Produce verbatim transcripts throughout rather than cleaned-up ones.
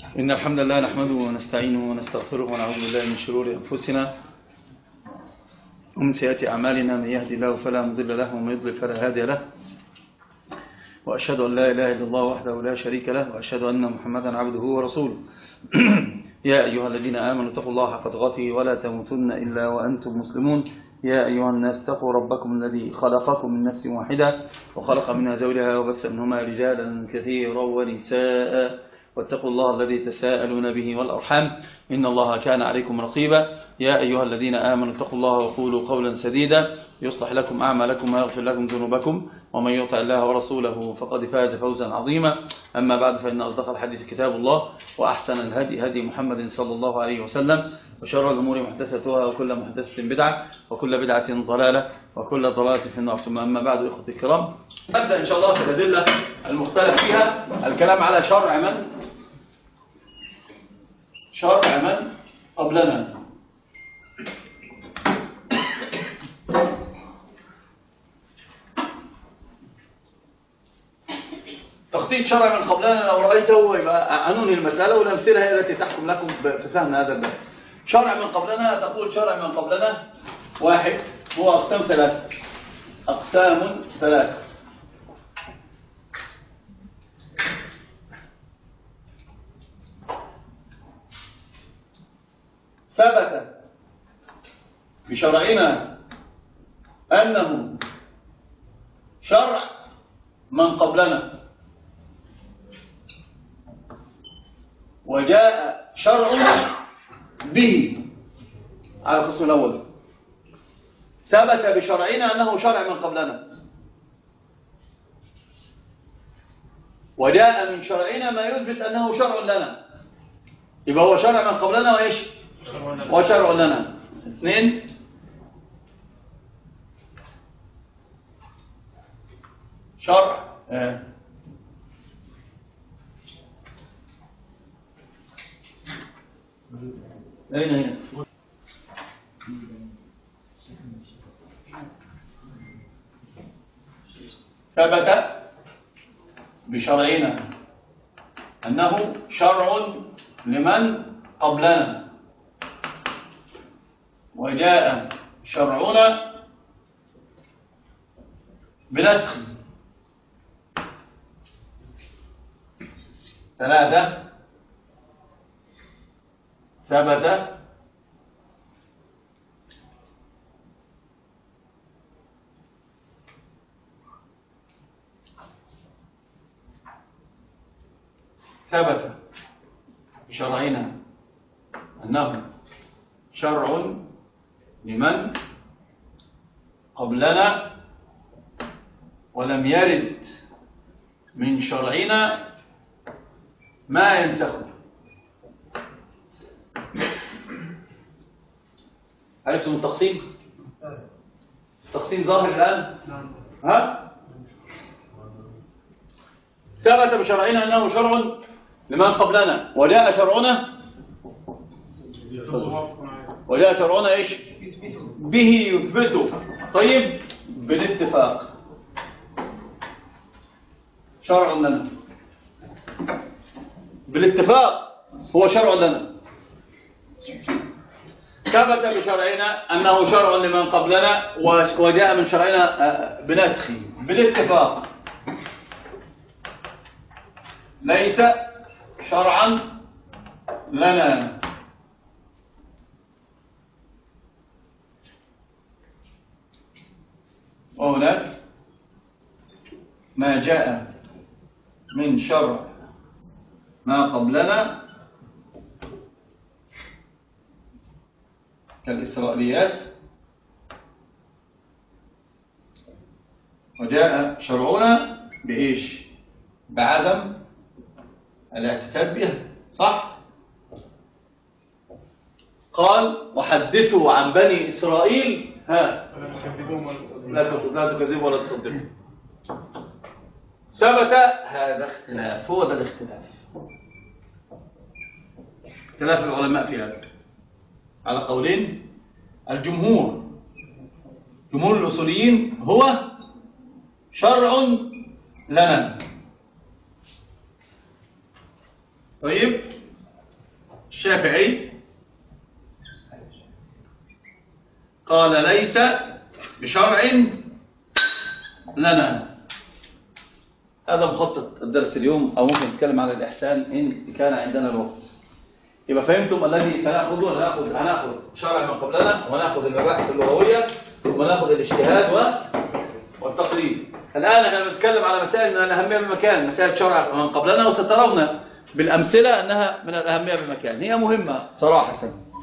إن الحمد لله نحمده ونستعينه ونستغفره ونعوذ بالله من شرور أنفسنا ومن سيئات أعمالنا. من يهدي الله فلا مضل له ومن يضلل فلا هادي له، وأشهد أن لا إله إلا الله وحده لا شريك له، وأشهد أن محمدا عبده ورسوله. يا أيها الذين آمنوا اتقوا الله حق تقاته ولا تموتن إلا وأنتم مسلمون. يا أيها الناس اتقوا ربكم الذي خلقكم من نفس واحدة وخلق منها زوجها وبث منهما رجالا كثيرا ونساء، واتقوا الله الذي تساءلون به والأرحام إن الله كان عليكم رقيبا. يا أيها الذين آمنوا اتقوا الله وقولوا قولا سديدا يصلح لكم أعمالكم ويغفر لكم ذنوبكم، ومن يطع الله ورسوله فقد فاز فوزا عظيما. أما بعد، فإن أصدق الحديث كتاب الله، وأحسن الهدي هدي محمد صلى الله عليه وسلم، وشر الأمور محدثاتها وكل محدثة بدعة وكل بدعة ضلالة وكل ضلالة في النار. ثم أما بعد، إخوتي الكرام، نبدأ إن شاء الله في الأدلة المختلف فيها الكلام على شرع من شرع من قبلنا. تخطيط شرع من قبلنا لو رأيته يبقى عنون المسألة، والأمثلة هي التي تحكم لكم في فهم هذا الباب. شرع من قبلنا، تقول شرع من قبلنا واحد هو أقسام ثلاثة أقسام ثلاثة ثبت بشرعنا أنه شرع من قبلنا، وجاء شرعنا به. على القسم الأول، ثبت بشرعنا أنه شرع من قبلنا، وجاء من شرعنا ما يثبت أنه شرع لنا، يبقى هو شرع من قبلنا وإيش؟ وشرع لنا. اثنين، شرع آه. أين هنا؟ ثبت بشرعنا أنه شرع لمن قبلنا، وجاء شرعنا بنسخ. ثلاثة، ثبت ثبت بشرعنا أنه شرع لمن قبلنا، ولم يرد من شرعنا ما ينسخه. عرفتم التقسيم؟ التقسيم ظاهر الآن؟ ها؟ ثبت بشرعنا أنه شرع لمن قبلنا، وجاء شرعنا وجاء شرعنا إيش؟ به يثبته. طيب، بالاتفاق شرع لنا، بالاتفاق هو شرع لنا. ثبت بشرعنا أنه شرع لمن قبلنا، وجاء من شرعنا بنسخه بالاتفاق، ليس شرعا لنا. وهناك ما جاء من شرع ما قبلنا كالإسرائيليات، وجاء شرعنا بإيش؟ بعدم الاعتقاد بها. صح؟ قال وحدثوا عن بني إسرائيل ها لا تكذبوا ولا تصدقوا. ثبت هذا اختلاف، هو ده الاختلاف، اختلاف العلماء في هذا على قولين. الجمهور جمهور الأصوليين هو شرع لنا. طيب، الشافعي قال ليس بشرع لنا. هذا مخطط الدرس اليوم، أو ممكن نتكلم على الإحسان إن كان عندنا الوقت. يبقى فهمتم الذي سنأخذه؟ هنأخذ هنأخذ شرع من قبلنا، ونأخذ المباحث اللغوية، ثم نأخذ الاجتهاد والتقليد. الآن احنا بنتكلم على مسائل من الأهمية بمكان، مسائل شرع من قبلنا، وسترون بالأمثلة أنها من الأهمية بمكان، هي مهمة صراحة.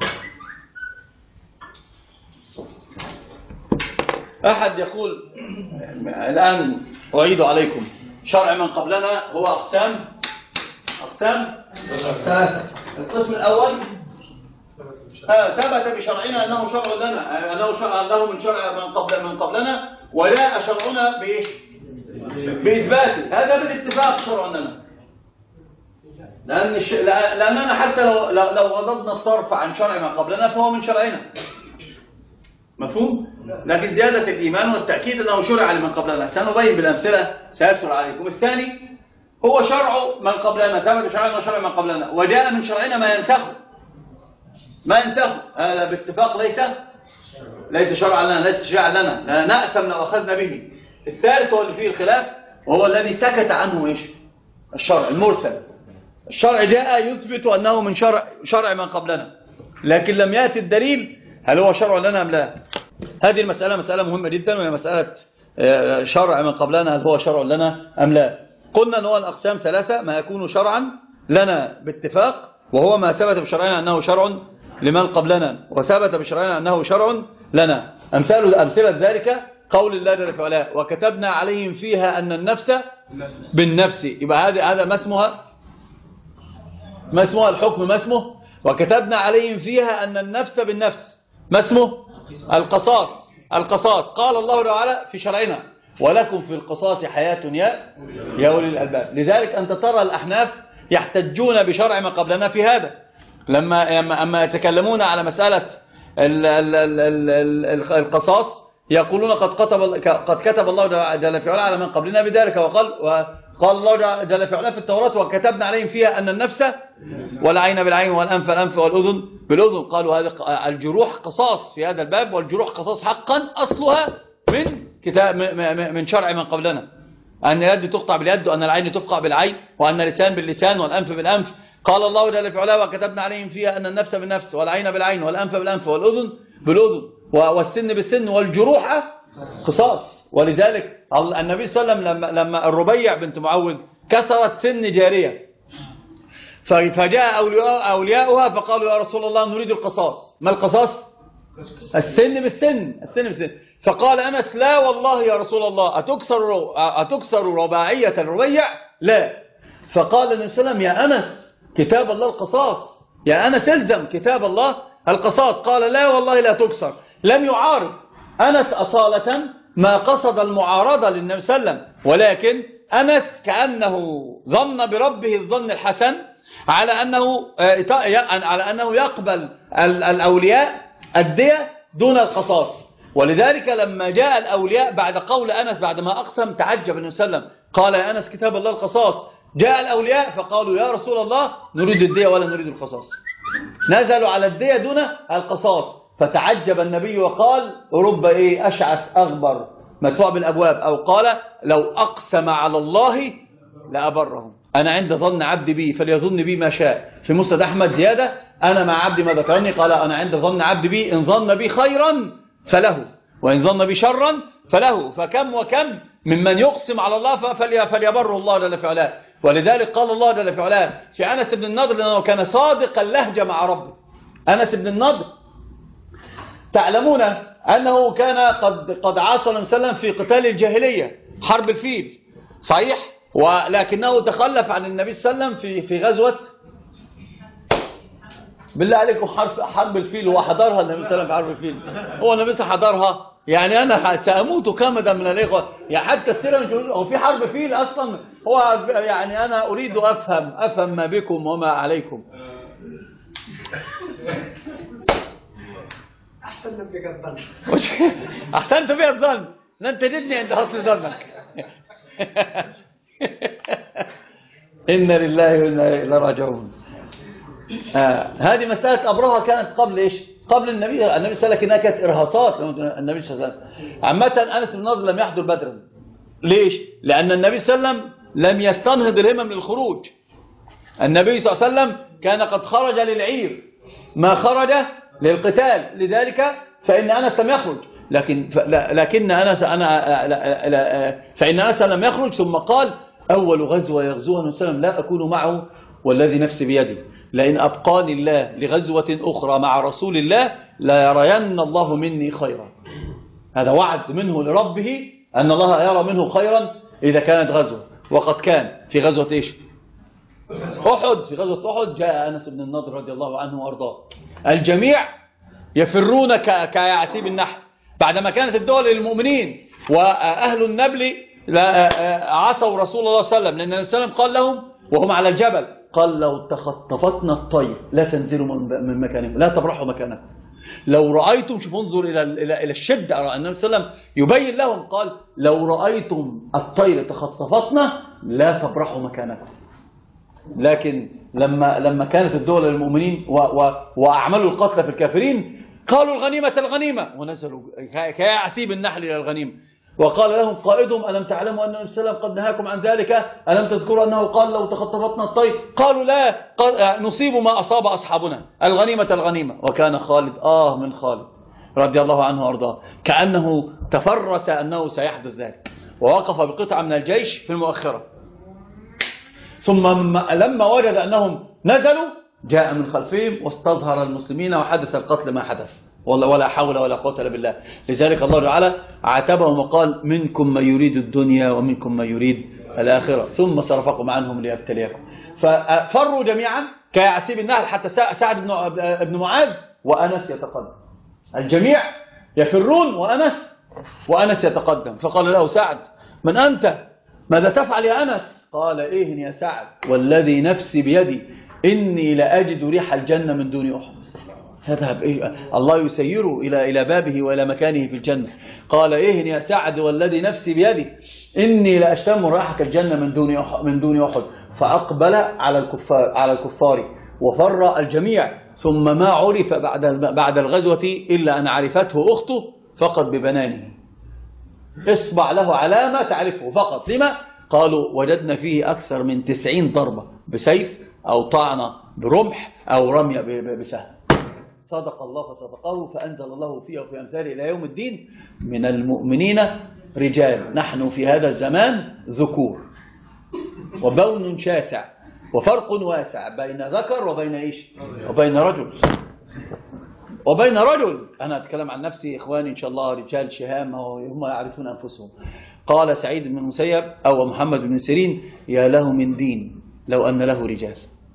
أحد يقول الآن أعيد عليكم، شرع من قبلنا هو أقسام أقسام ثلاثة. القسم الأول ثبت بشرعنا أنه شرع لنا، أنه شرع أنه من شرع من قبل من قبلنا، وجاء شرعنا بإيه؟ بإثباته. هذا بالاتفاق شرع لنا، لأن الش... لأننا حتى لو لو غضضنا الطرف عن شرع من قبلنا فهو من شرعنا، مفهوم؟ لكن زيادة الإيمان والتأكيد أنه شرع لمن قبلنا، سنبين بالأمثلة سيسر عليكم. الثاني هو شرع من قبلنا، ثبت شرعنا وشرع من قبلنا، وجاء من شرعنا ما ينسخه ما ينسخه هذا باتفاق ليس ليس شرعا لنا، ليس شرعا لنا، نأثم لو أخذنا به. الثالث هو اللي فيه الخلاف، وهو الذي سكت عنه ايش؟ الشرع المرسل. الشرع جاء يثبت أنه من شرع شرع من قبلنا، لكن لم يأتي الدليل هل هو شرع لنا أم لا. هذه المسألة مسألة مهمة جدا، وهي مسألة شرع من قبلنا هل هو شرع لنا أم لا. قلنا أن هو الأقسام ثلاثة: ما يكون شرعا لنا باتفاق، وهو ما ثبت بشرعنا أنه شرع لمن قبلنا، وثبت بشرعنا أنه شرع لنا. أمثال أمثلة ذلك قول الله جل في علاه: وكتبنا عليهم فيها أن النفس بالنفس. يبقى هذا هذا ما اسمها ما اسمه الحكم، ما اسمه وكتبنا عليهم فيها أن النفس بالنفس، ما اسمه القصاص. القصاص قال الله تعالى في شرعنا: ولكم في القصاص حياة يا يا أولي الألباب. لذلك أنت ترى الأحناف يحتجون بشرع ما قبلنا في هذا، لما أما يتكلمون على مسألة القصاص يقولون قد كتب قد كتب الله جل في علاه على من قبلنا بذلك، وقال قال الله جل في علاه في التوراة: وكتبنا عليهم فيها أن النفس والعين بالعين والأنف بالأنف والأذن بالأذن. قالوا هذا الجروح قصاص في هذا الباب، والجروح قصاص حقا أصلها من كتاب من شرع من قبلنا، أن اليد تقطع باليد، وأن العين تقطع بالعين، وأن اللسان باللسان والأنف بالأنف. قال الله جل في علاه: وكتبنا عليهم فيها أن النفس بالنفس والعين بالعين والأنف بالأنف والأذن بالأذن والسن بالسن والجروح قصاص. ولذلك النبي صلى الله عليه وسلم لما, لما الربيع بنت معوذ كسرت سن جارية، فجاء أولياؤها فقالوا: يا رسول الله نريد القصاص. ما القصاص؟ السن بالسن السن بالسن. فقال أنس: لا والله يا رسول الله، أتكسر أتكسر رباعية الربيع؟ لا. فقال النبي صلى الله عليه وسلم: يا أنس كتاب الله القصاص، يا أنس الزم كتاب الله القصاص. قال: لا والله لا تكسر. لم يعارض أنس أصالة، ما قصد المعارضة للنبي صلى الله عليه وسلم، ولكن أنس كأنه ظن بربه الظن الحسن على أنه على أنه يقبل الأولياء الدية دون القصاص. ولذلك لما جاء الأولياء بعد قول أنس بعد ما أقسم تعجب النبي صلى الله عليه وسلم، قال: يا أنس كتاب الله القصاص. جاء الأولياء فقالوا: يا رسول الله نريد الدية ولا نريد القصاص. نزلوا على الدية دون القصاص. فتعجب النبي وقال: رب إيه أشعث أغبر مدفوع بالأبواب، أو قال: لو أقسم على الله لأبرهم. أنا عند ظن عبدي بي فليظن بي ما شاء. في مسند أحمد زيادة: أنا مع عبدي ما ذكرني. قال: أنا عند ظن عبدي بي، إن ظن بي خيرا فله، وإن ظن بي شرا فله. فكم وكم ممن يقسم على الله فليبره الله جل في علاه. ولذلك قال الله جل في علاه في أنس بن النضر لأنه كان صادق اللهجة مع ربه. أنس بن النضر تعلمون أنه كان قد قد عاصر النبي صلى الله عليه وسلم في قتال الجاهلية، حرب الفيل، صحيح، ولكنه تخلف عن النبي صلى الله عليه وسلم في في غزوة، بالله عليكم، حرب حرب الفيل هو حضرها النبي صلى الله عليه وسلم في حرب الفيل؟ هو النبي صلى الله عليه وسلم حضرها؟ يعني أنا سأموت كامدا من الإخوة، يعني حتى السيرة مش هو في حرب فيل أصلا. هو يعني أنا أريد أفهم أفهم ما بكم وما عليكم. أحسنت بك الظن. أحسنت بك الظن، لن تجدني عند حسن ظنك. إن لله وإنا إليه راجعون. آه هذه مسألة أبرهة كانت قبل إيش؟ قبل النبي النبي صلى الله عليه وسلم، كانت إرهاصات النبي صلى الله عليه وسلم. عامة أنس بن النضر لم يحضر بدرا. ليش؟ لأن النبي صلى الله عليه وسلم لم يستنهض الهمم للخروج. النبي صلى الله عليه وسلم كان قد خرج للعير ما خرج للقتال، لذلك فإن أنس لم يخرج. لكن لكن أنس أنا فإن أنس لم يخرج، ثم قال: أول غزوة يغزوها النبي صلى الله عليه وسلم لا أكون معه والذي نفسي بيدي، لئن أبقاني الله لغزوة أخرى مع رسول الله لا يرين الله مني خيرا. هذا وعد منه لربه أن الله يرى منه خيرا إذا كانت غزوة. وقد كان في غزوة إيش؟ أحد. في غزوة أحد جاء أنس بن النضر رضي الله عنه وأرضاه. الجميع يفرون كيعسيب النحل بعدما كانت الدول للمؤمنين، وأهل النبل عصوا رسول الله صلى الله عليه وسلم، لأن النبي صلى الله عليه وسلم قال لهم وهم على الجبل، قال: لو تخطفتنا الطير لا تنزلوا من مكانكم، لا تبرحوا مكانكم. لو رأيتم، شوف انظر إلى إلى إلى الشدة، النبي صلى الله عليه وسلم يبين لهم، قال: لو رأيتم الطير تخطفتنا لا تبرحوا مكانكم. لكن لما لما كانت الدول للمؤمنين وأعملوا القتل في الكافرين، قالوا: الغنيمة الغنيمة، ونزلوا كيعسيب النحل إلى الغنيمة. وقال لهم قائدهم: ألم تعلموا أن النبي صلى الله عليه وسلم قد نهاكم عن ذلك؟ ألم تذكروا أنه قال: لو تخطفتنا الطير؟ قالوا: لا، نصيب ما أصاب أصحابنا، الغنيمة الغنيمة. وكان خالد آه من خالد رضي الله عنه وأرضاه، كأنه تفرس أنه سيحدث ذلك، ووقف بقطعة من الجيش في المؤخرة. ثم لما وجد أنهم نزلوا جاء من خلفهم واستظهر المسلمين وحدث القتل ما حدث، والله ولا حول ولا قوة إلا بالله. لذلك الله تعالى عاتبهم وقال: منكم من يريد الدنيا ومنكم من يريد الآخرة ثم صرفكم عنهم ليبتليكم. ففروا جميعا كيعسيب النحل، حتى سعد بن معاذ وأنس يتقدم. الجميع يفرون وأنس وأنس يتقدم. فقال له سعد: من أنت؟ ماذا تفعل يا أنس؟ قال: إيه يا سعد والذي نفسي بيدي إني لأجد ريح الجنة من دون أحد. يذهب إيه؟ الله يسيره إلى إلى بابه وإلى مكانه في الجنة. قال: إيه يا سعد والذي نفسي بيدي إني لأشتم ريحك الجنة من دون من دون أحد. فأقبل على الكفار على الكفار وفر الجميع. ثم ما عرف بعد بعد الغزوة إلا أن عرفته أخته فقط ببنانه، اصبع له علامة تعرفه فقط. لما؟ قالوا: وجدنا فيه أكثر من تسعين ضربة بسيف أو طعنة برمح أو رمية بسهم. صدق الله فصدقه، فأنزل الله فيه وفي أمثاله إلى يوم الدين: من المؤمنين رجال. نحن في هذا الزمان ذكور، وبون شاسع وفرق واسع بين ذكر وبين إيش؟ وبين رجل وبين رجل. أنا أتكلم عن نفسي إخواني إن شاء الله، رجال شهام هم يعرفون أنفسهم. قال سعيد بن المسيب أو محمد بن سيرين: يا له من دين لو أن له رجال،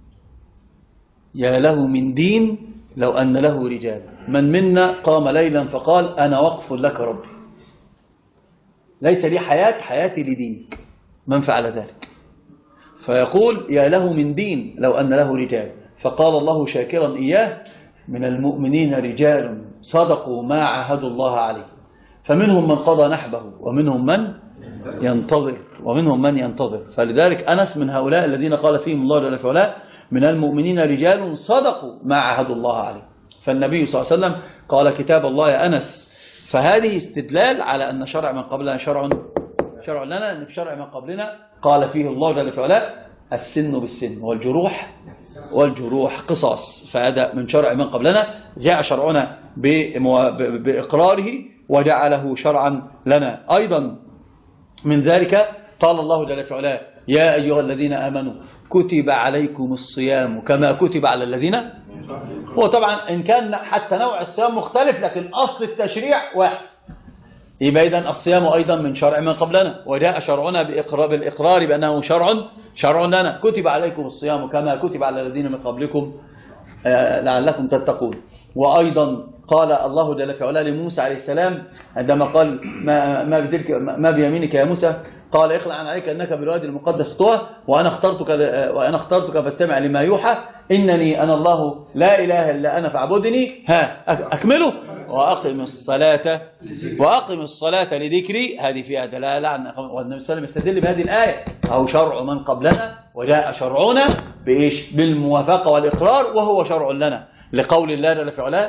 يا له من دين لو أن له رجال. من منا قام ليلا فقال: أنا وقف لك ربي، ليس لي حياة، حياتي لدينك. من فعل ذلك؟ فيقول: يا له من دين لو أن له رجال. فقال الله شاكرا إياه: من المؤمنين رجال صدقوا ما عاهدوا الله عليه، فمنهم من قضى نحبه ومنهم من ينتظر ومنهم من ينتظر. فلذلك أنس من هؤلاء الذين قال فيهم الله جل وعلا: من المؤمنين رجال صدقوا ما عاهدوا الله عليه. فالنبي صلى الله عليه وسلم قال: كتاب الله يا أنس. فهذه استدلال على أن شرع من قبلنا شرع شرع لنا، أن في شرع من قبلنا قال فيه الله جل وعلا: السن بالسن والجروح والجروح قصاص. فهذا من شرع من قبلنا، جاء شرعنا بإقراره وجعله شرعا لنا. أيضا من ذلك قال الله جل وعلا: يا أيها الذين آمنوا كتب عليكم الصيام كما كتب على الذين. هو طبعا إن كان حتى نوع الصيام مختلف، لكن أصل التشريع واحد. يبقى إذن الصيام أيضا من شرع من قبلنا، وجاء شرعنا بإقرار بالإقرار بأنه شرع شرع لنا. كتب عليكم الصيام كما كتب على الذين من قبلكم لعلكم تتقون. وأيضا قال الله جل وعلا لموسى عليه السلام عندما قال: ما ما بدلك ما بيمينك يا موسى؟ قال اخلع عن عليك انك بالوادي المقدس طوى وانا اخترتك وانا اخترتك فاستمع لما يوحى انني انا الله لا اله الا انا فاعبدني. ها اكمله. واقم الصلاه واقم الصلاه لذكري. هذه فيها دلاله عن والنبي صلى الله عليه وسلم يستدل بهذه الايه او شرع من قبلنا وجاء شرعنا بايش؟ بالموافقه والاقرار وهو شرع لنا لقول الله جل في علاه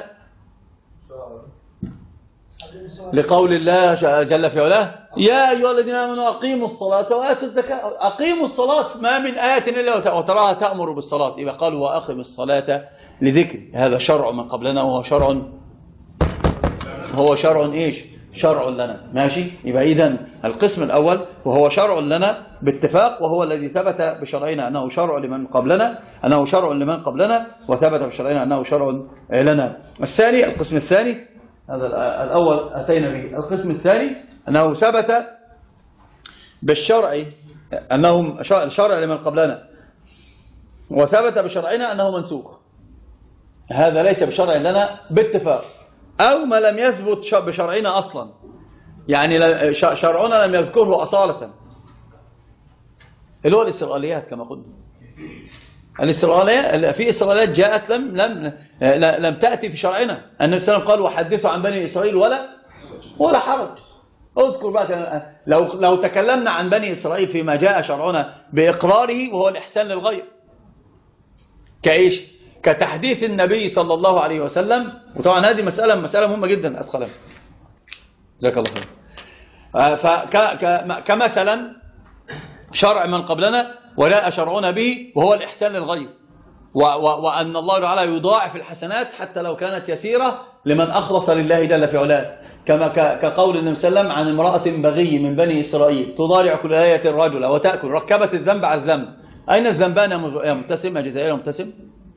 لقول الله جل في علاه يا أيها الذين آمنوا أقيموا الصلاة وآتوا الزكاة. أقيموا الصلاة ما من آية إلا وتراها تأمر بالصلاة. يبقى قالوا وأقم الصلاة لذكري. هذا شرع من قبلنا وهو شرع هو شرع إيش؟ شرع لنا. ماشي. يبقى إذن القسم الأول وهو شرع لنا باتفاق وهو الذي ثبت بشرعنا أنه شرع لمن قبلنا أنه شرع لمن قبلنا وثبت بشرعنا أنه شرع لنا. الثاني القسم الثاني هذا الأول أتينا به. القسم الثاني أنه ثبت بالشرع أنه شرع لمن قبلنا وثبت بشرعنا أنه منسوخ. هذا ليس بشرع لنا باتفاق أو ما لم يثبت بشرعنا أصلا، يعني شرعنا لم يذكره أصالة، اللي هو الإسرائيليات كما قلنا. الإسرائيليات في إسرائيليات جاءت لم لم لم تأتي في شرعنا. النبي صلى الله عليه وسلم قال وحدثوا عن بني إسرائيل ولا ولا حرج. اذكر بقى لو لو تكلمنا عن بني إسرائيل فيما جاء شرعنا بإقراره وهو الإحسان للغير كإيش؟ كتحديث النبي صلى الله عليه وسلم. وطبعا هذه مسألة مسألة مهمة جدا أدخلها جزاك الله خير. فكمثلا شرع من قبلنا ولا شرعنا به وهو الإحسان للغير وأن الله تعالى يضاعف الحسنات حتى لو كانت يسيرة لمن أخلص لله جل في علاه، كما كقول النبي صلى الله عليه وسلم عن امرأة بغي من بني إسرائيل تضارع كل آية الرجل وتأكل ركبت الذنب على الذنب. أين الذنبان يا مبتسم يا جزائري يا مبتسم؟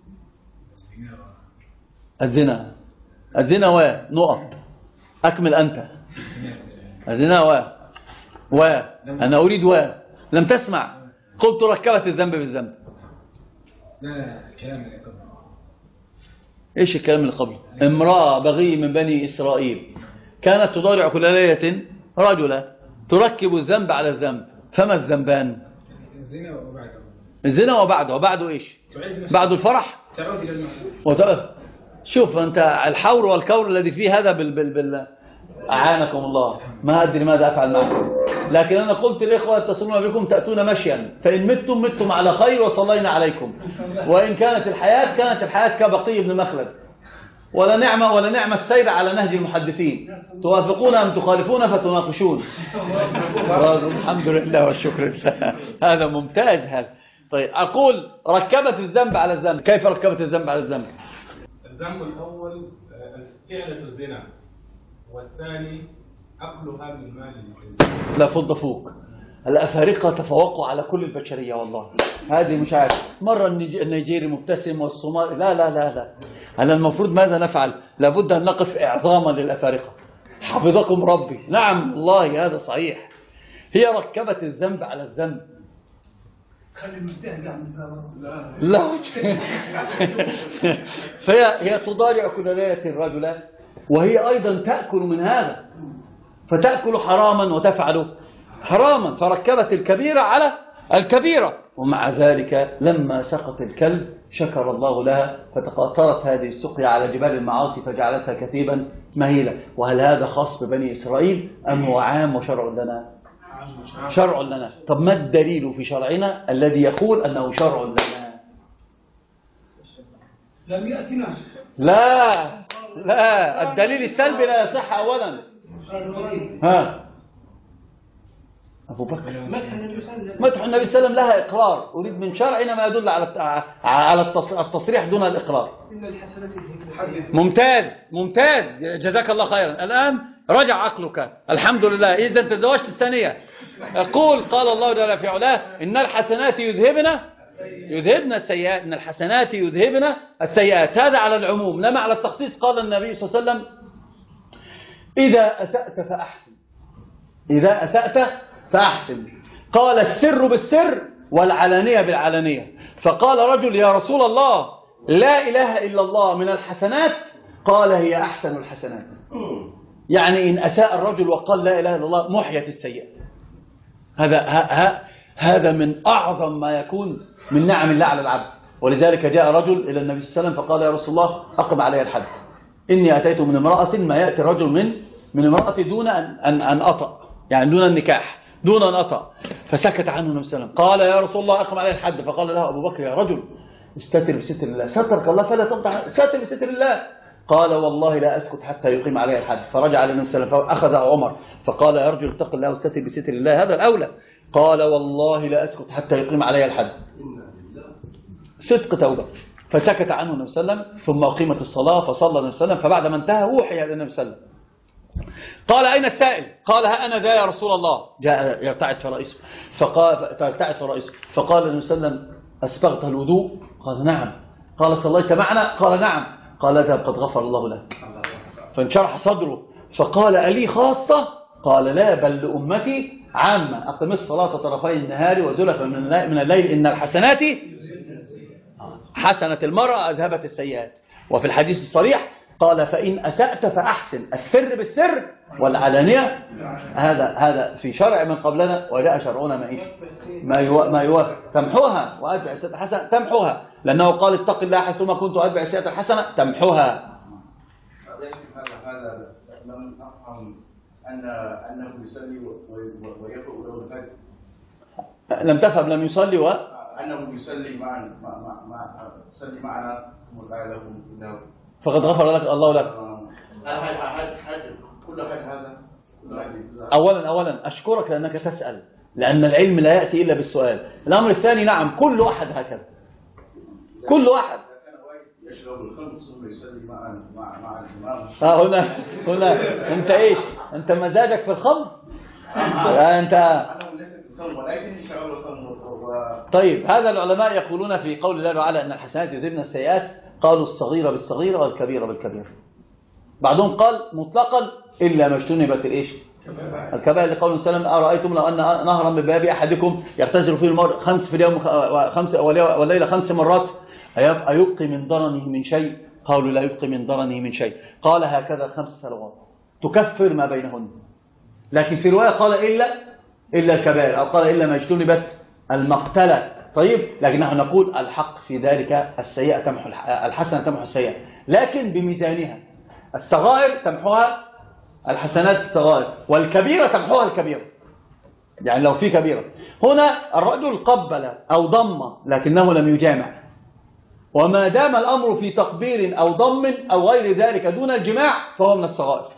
الزنا الزنا ونقط أكمل أنت الزنا و و أنا أريد و لم تسمع قلت ركبت الذنب بالذنب. لا الكلام اللي قبل. إيش الكلام اللي قبل؟ امرأة بغي من بني إسرائيل كانت تضارع كل ليلة رجلا تركب الذنب على الذنب. فما الذنبان؟ الزنا وبعده الزنا وبعده وبعده إيش؟ بعد الفرح تعود إلى المعنى وتأه. شوف أنت الحور والكور الذي فيه هذا بال بال بال أعانكم الله ما أدري ماذا أفعل معكم. لكن أنا قلت للإخوة اتصلون بكم تأتون مشيا فإن متم متم على خير وصلينا عليكم. وإن كانت الحياة كانت الحياة كبقي بن مخلد. ولا نعمة ولا نعمة السير على نهج المحدثين توافقون أم تخالفون فتناقشون. الحمد لله والشكر لله. هذا ممتاز هذا. طيب أقول ركبت الذنب على الذنب. كيف ركبت الذنب على الذنب؟ الذنب الأول فعل الزنا والثاني أكلها من مال الإنسان. لا فض فوق. الأفارقة تفوقوا على كل البشرية والله. هذه مش عارف مرة النيجيري مبتسم والصومالي لا لا لا لا. هل المفروض ماذا نفعل؟ لابد أن نقف إعظاما للأفارقة. حفظكم ربي. نعم والله هذا صحيح. هي ركبت الذنب على الذنب. لا فهي هي تضارع كل ليلة الرجل وهي أيضا تأكل من هذا فتأكل حراما وتفعل حراما فركبت الكبيرة على الكبيرة. ومع ذلك لما سقط الكلب شكر الله لها فتقاطرت هذه السقيا على جبال المعاصي فجعلتها كثيبا مهيلا. وهل هذا خاص ببني إسرائيل أم هو عام وشرع لنا؟ شرع لنا. طب ما الدليل في شرعنا الذي يقول أنه شرع لنا؟ لم يأتي ناس. لا لا الدليل السلبي لا يصح أولا. ها أبو بكر مدح النبي صلى الله عليه وسلم لها إقرار. أريد من شرعنا ما يدل على على التصريح دون الإقرار. ممتاز ممتاز جزاك الله خيرا. الآن رجع عقلك الحمد لله. إذا تزوجت الثانية. أقول قال الله جل في علاه إن الحسنات يذهبن يذهبن السيئات. إن الحسنات يذهبن السيئات. هذا على العموم لما على التخصيص. قال النبي صلى الله عليه وسلم إذا أسأت فأحسن. إذا أسأت فأحسن. قال السر بالسر والعلانية بالعلانية. فقال رجل يا رسول الله لا إله إلا الله من الحسنات؟ قال هي أحسن الحسنات. يعني إن أساء الرجل وقال لا إله إلا الله محيت السيئة. هذا ها ها هذا من أعظم ما يكون من نعم الله على العبد. ولذلك جاء رجل إلى النبي صلى الله عليه وسلم فقال: يا رسول الله أقم علي الحد، إني أتيت من امرأة ما يأتي الرجل من من امرأة دون أن, أن, أن أطأ، يعني دون النكاح، دون أن أطأ. فسكت عنه النبي صلى الله عليه وسلم. قال: يا رسول الله أقم علي الحد. فقال له أبو بكر: يا رجل استتر بستر الله، سترك الله فلا تقطع، ستر بستر الله. قال: والله لا أسكت حتى يقيم علي الحد. فرجع على النبي صلى الله عليه وسلم فأخذه عمر فقال: يا رجل اتق الله واستتر بستر الله، هذا الأولى. قال: والله لا أسكت حتى يقيم علي الحد. صدق توبة. فسكت عنه النبي صلى الله عليه وسلم، ثم أقيمت الصلاة فصلى النبي صلى الله عليه وسلم. فبعد ما انتهى أوحي إلى النبي صلى الله عليه وسلم. قال: أين السائل؟ قال: ها أنا ذا يا رسول الله. جاء يرتعد فرائسه فقال فارتعد فرائسه فقال النبي صلى الله عليه وسلم: أسبغت الوضوء؟ قال: نعم. قال: صليت معنا؟ قال: نعم. قال: اذهب قد غفر الله لك. فانشرح صدره فقال: ألي خاصة؟ قال: لا، بل لأمتي عامة. أقم الصلاة طرفي النهار وزلفا من الليل إن الحسنات حسنة المرأة أذهبت السيئات. وفي الحديث الصريح قال: فإن أسأت فأحسن، السر بالسر والعلانية. هذا هذا في شرع من قبلنا، وجاء شرعنا ما إيش ما يو ما يوافق. تمحوها وأتبع السيئة الحسنة، تمحوها، لأنه قال: اتق الله حيثما كنت وأتبع السيئة الحسنة، تمحوها. هذا لم أفهم أن أنه يصلي ويقرأ له الفجر. لم تفهم لم يصلي و أنه يصلي معنا مع مع يصلي معنا ثم قال له إنه فقد غفر لك الله لك. هذا حاجة كل حاجة هذا. أولا أولا أشكرك لأنك تسأل، لأن العلم لا يأتي إلا بالسؤال. الأمر الثاني: نعم، كل واحد هكذا، كل واحد يشرب الخمر ثم يصلي مع مع مع الإمام. اه هنا هنا أنت إيش؟ أنت مزاجك في الخمر؟ أنت أنا ليس في الخمر ولكن شرب الخمر. طيب، هذا العلماء يقولون في قول الله تعالى أن الحسنات يذهبن السيئات، قالوا الصغيرة بالصغيرة والكبيرة بالكبيرة. بعضهم قال مطلقا إلا ما اجتنبت الإيش؟ الكبائر، لقول النبي صلى الله عليه وسلم: أرأيتم لو أن نهرا من باب أحدكم يغتسل فيه المرء خمس في اليوم خمس والليلة خمس مرات أيبقي من ضرنه من شيء؟ قالوا: لا يبقي من ضرنه من شيء. قال: هكذا خمس صلوات تكفر ما بينهن. لكن في رواية قال: إلا إلا الكبائر، أو قال: إلا ما اجتنبت المقتلة. طيب، لكن نحن نقول الحق في ذلك: السيئة تمحو الحسنة تمحو السيئة، لكن بميزانها. الصغائر تمحوها الحسنات الصغائر، والكبيرة تمحوها الكبيرة. يعني لو في كبيرة هنا الرجل قبل أو ضم لكنه لم يجامع، وما دام الأمر في تقبيل أو ضم أو غير ذلك دون الجماع فهو من الصغائر.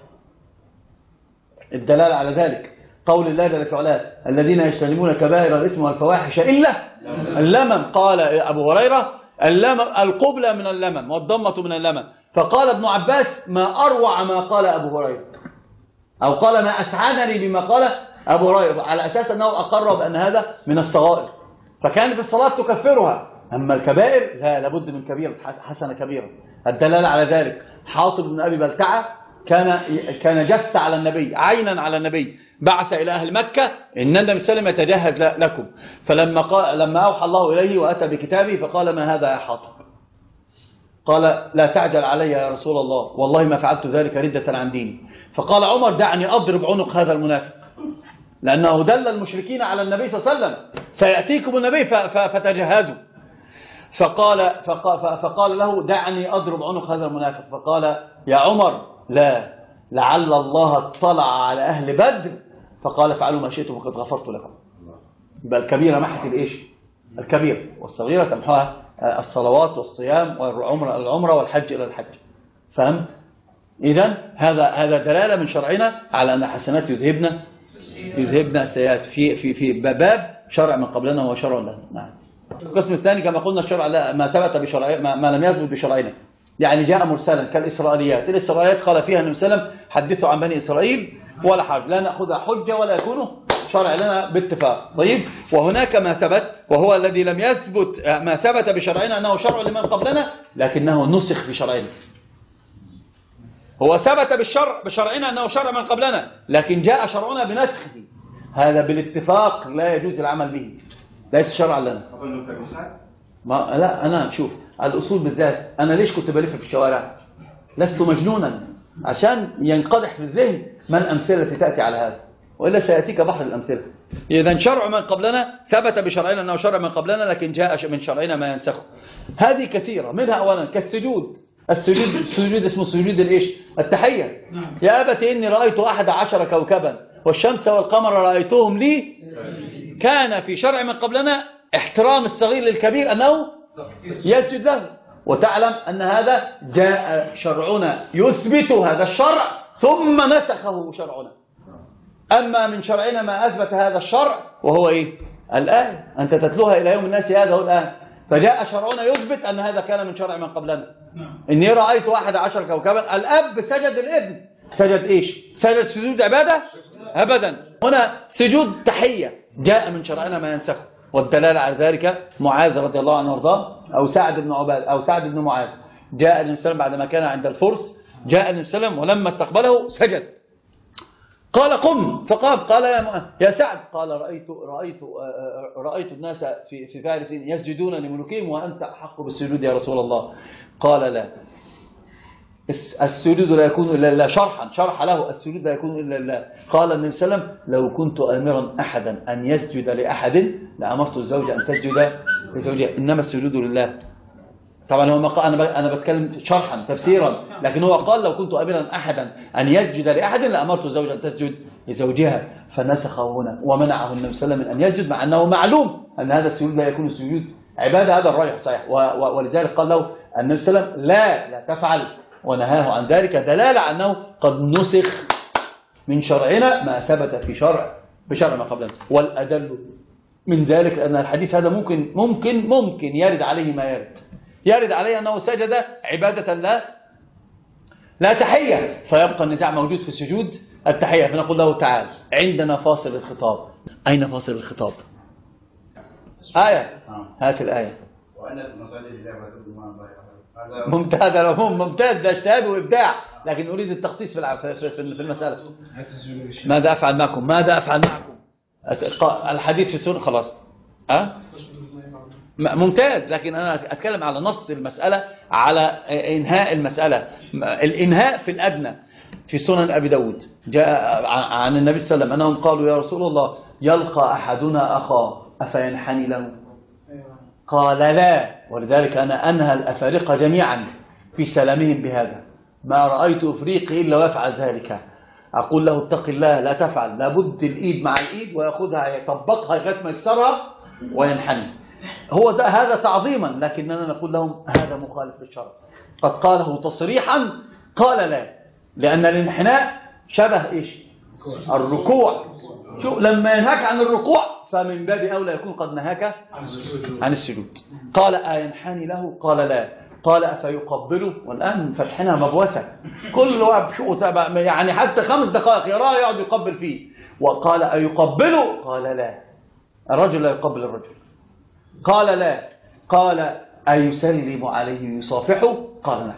الدلالة على ذلك قول الله جل وعلا: الذين يجتنبون كبائر الإثم والفواحش إلا اللمم. قال أبو هريرة: اللمم القبلة من اللمم والضمة من اللمم. فقال ابن عباس: ما أروع ما قال أبو هريرة، أو قال: ما أسعدني بما قال أبو هريرة، على أساس أنه أقر بأن هذا من الصغائر، فكانت الصلاة تكفرها. أما الكبائر لا، لابد من كبيرة حسنة كبيرة. الدلالة على ذلك: حاطب بن أبي بلتعة كان كان جس على النبي، عينا على النبي، بعث إلى أهل مكة: إن النبي صلى الله عليه وسلم يتجهز لكم. فلما قال لما أوحى الله إليه وأتى بكتابه فقال: ما هذا يا حاطب؟ قال: لا تعجل علي يا رسول الله، والله ما فعلت ذلك ردة عن ديني. فقال عمر: دعني أضرب عنق هذا المنافق، لأنه دل المشركين على النبي صلى الله عليه وسلم، سيأتيكم النبي فتجهزوا. فقال, فقال, فقال له: دعني أضرب عنق هذا المنافق. فقال: يا عمر لا، لعل الله اطلع على أهل بدر فقال: فعلوا ما شئتم وقد غفرت لكم. يبقى الكبيرة محت الإيش؟ الكبيرة، والصغيرة تمحوها الصلوات والصيام والعمرة العمرة والحج إلى الحج. فهمت؟ إذن هذا هذا دلالة من شرعنا على أن الحسنات يذهبن يذهبن السيئات في في في باب شرع من قبلنا وهو شرع لنا. نعم. القسم الثاني كما قلنا الشرع ما ثبت بشرع ما, ما لم يثبت بشرعنا، يعني جاء مرسلا كالإسرائيليات. الإسرائيليات قال فيها النبي صلى الله عليه وسلم: حدثوا عن بني إسرائيل ولا حرج، لا نأخذها حجة ولا يكون شرع لنا باتفاق. طيب، وهناك ما ثبت وهو الذي لم يثبت، ما ثبت بشرعنا أنه شرع لمن قبلنا لكنه نسخ في شرعنا. هو ثبت بالشرع بشرعنا أنه شرع من قبلنا، لكن جاء شرعنا بنسخه، هذا بالاتفاق لا يجوز العمل به، ليس شرعا لنا. ما لا أنا شوف الأصول بالذات، أنا ليش كنت بلف في الشوارع؟ لست مجنونا عشان ينقدح في الذهن ما الأمثلة التي تأتي على هذا، وإلا سيأتيك بحر الأمثلة. إذا شرع من قبلنا ثبت بشرعنا أنه شرع من قبلنا، لكن جاء من شرعنا ما ينسخه. هذه كثيرة، منها أولا كالسجود. السجود السجود اسمه سجود الإيش؟ التحية. يا أبت إني رأيت أحد عشر كوكبا والشمس والقمر رأيتهم لي. كان في شرع من قبلنا احترام الصغير للكبير أنه يسجد له، وتعلم أن هذا جاء شرعنا يثبت هذا الشرع ثم نسخه شرعنا. أما من شرعنا ما أثبت هذا الشرع وهو إيه؟ الآية، أنت تتلوها إلى يوم الناس هذا هو الآن. فجاء شرعنا يثبت أن هذا كان من شرع من قبلنا. إني رأيت أحد عشر كوكبا. الأب سجد الابن، سجد إيش؟ سجد سجود عبادة؟ أبدا. هنا سجود تحية جاء من شرعنا ما ينسخه. والدلالة على ذلك معاذ رضي الله عنه وارضاه، أو سعد بن عباد أو سعد بن معاذ، جاء النبي صلى الله عليه وسلم بعد ما كان عند الفرس، جاء النبي صلى الله عليه وسلم ولما استقبله سجد، قال قم، فقام، قال يا, يا سعد، قال رأيت رأيت رأيت الناس في في فارس يسجدون لملوكهم وأنت أحق بالسجود يا رسول الله. قال لا، السجود لا يكون إلا لله. شرحا شرح له السجود لا يكون إلا لله. قال النبي صلى الله عليه وسلم لو كنت أمرا أحدا أن يسجد لأحد لأمرت الزوجة أن تسجد لزوجها، إنما السجود لله. طبعا هو ما قال، أنا أنا بتكلم شرحا تفسيرا، لكن هو قال لو كنت أمرا أحدا أن يسجد لأحد لأمرت الزوجة أن تسجد لزوجها، فنسخه هنا ومنعه النبي صلى الله عليه وسلم من أن يسجد، مع أنه معلوم أن هذا السجود لا يكون سجود عبادة. هذا الراجح صحيح، ولذلك قال له النبي صلى الله عليه وسلم لا لا تفعل، ونهاه عن ذلك، دلالة على أنه قد نسخ من شرعنا ما ثبت في شرع بشرع ما قبلنا. والأدل من ذلك أن الحديث هذا ممكن ممكن ممكن يرد عليه ما يرد يرد عليه أنه سجد عبادة لا لا تحية، فيبقى النزاع موجود في سجود التحية. فنقول له تعال، عندنا فاصل الخطاب. أين فاصل الخطاب؟ آية، هات الآية. ممتاز ممتاز، ده اجتهاد وإبداع، لكن أريد التخصيص في في المسألة. ماذا أفعل معكم؟ ماذا أفعل معكم؟ الحديث في السنة خلاص. أه؟ ممتاز، لكن أنا أتكلم على نص المسألة، على إنهاء المسألة. الإنهاء في الأدنى في سنن أبي داود جاء عن النبي صلى الله عليه وسلم أنهم قالوا يا رسول الله يلقى أحدنا أخاه أفينحني له؟ قال لا. ولذلك أنا أنهى الأفارقة جميعا في سلامهم بهذا، ما رأيت أفريقي إلا ويفعل ذلك. أقول له اتق الله، لا تفعل، لابد الإيد مع الإيد ويأخذها يطبقها لغاية ما يكسرها وينحني. هو ده هذا تعظيما، لكننا نقول لهم هذا مخالف للشرع. قد قاله تصريحا، قال لا، لأن الانحناء شبه إيش؟ الركوع. شو لما ينهاك عن الركوع فمن باب أولى يكون قد نهاك عن السجود. قال أينحني له؟ قال لا. قال أفيقبله؟ والآن فتحنا مبوسة، كل واحد شو يعني حتى خمس دقائق يراه يقعد يقبل فيه. وقال أيقبله؟ قال لا، الرجل لا يقبل الرجل. قال لا. قال أيسلم عليه يصافحه؟ قال نعم.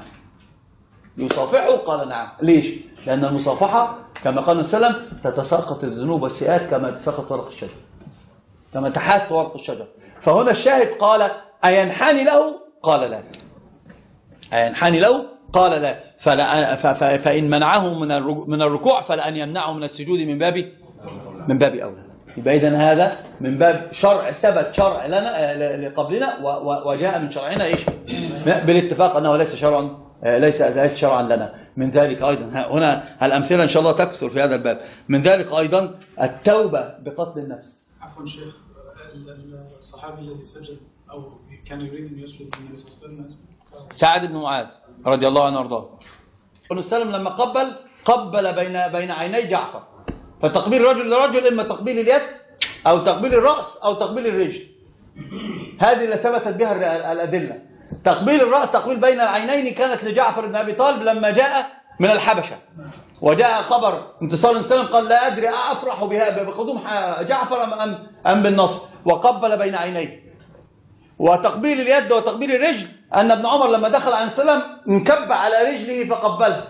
يصافحه؟ قال نعم. ليش؟ لأن المصافحة كما قال السلام تتساقط الذنوب والسيئات كما تتساقط ورق الشجر، كما تحات ورق الشجر. فهنا الشاهد قال أينحني له؟ قال لا. أينحني له؟ قال لا. فلا فإن منعه من الركوع فلأن يمنعه من السجود من باب من باب أولى. يبقى إذن هذا من باب شرع ثبت شرع لنا قبلنا وجاء من شرعنا إيش؟ بالاتفاق أنه ليس شرعا ليس ليس شرعا لنا. من ذلك أيضا هنا الأمثلة إن شاء الله تكثر في هذا الباب. من ذلك أيضا التوبة بقتل النفس. عفوا شيخ، الصحابي الذي سجد أو كان يريد أن يسجد النبي صلى الله عليه وسلم سعد بن معاذ رضي الله عنه وارضاه. النبي صلى الله عليه وسلم لما قبل قبل بين بين عيني جعفر، فتقبيل رجل لرجل إما تقبيل اليد أو تقبيل الرأس أو تقبيل الرجل. هذه اللي ثبتت بها الأدلة. تقبيل الرأس تقبيل بين العينين كانت لجعفر بن أبي طالب لما جاء من الحبشة، وجاء خبر انتصار السلام قال لا أدري أفرح بها بقدوم جعفر أم, أم بالنصر، وقبل بين عينيه. وتقبيل اليد وتقبيل الرجل أن ابن عمر لما دخل عن السلام انكب على رجله فقبله.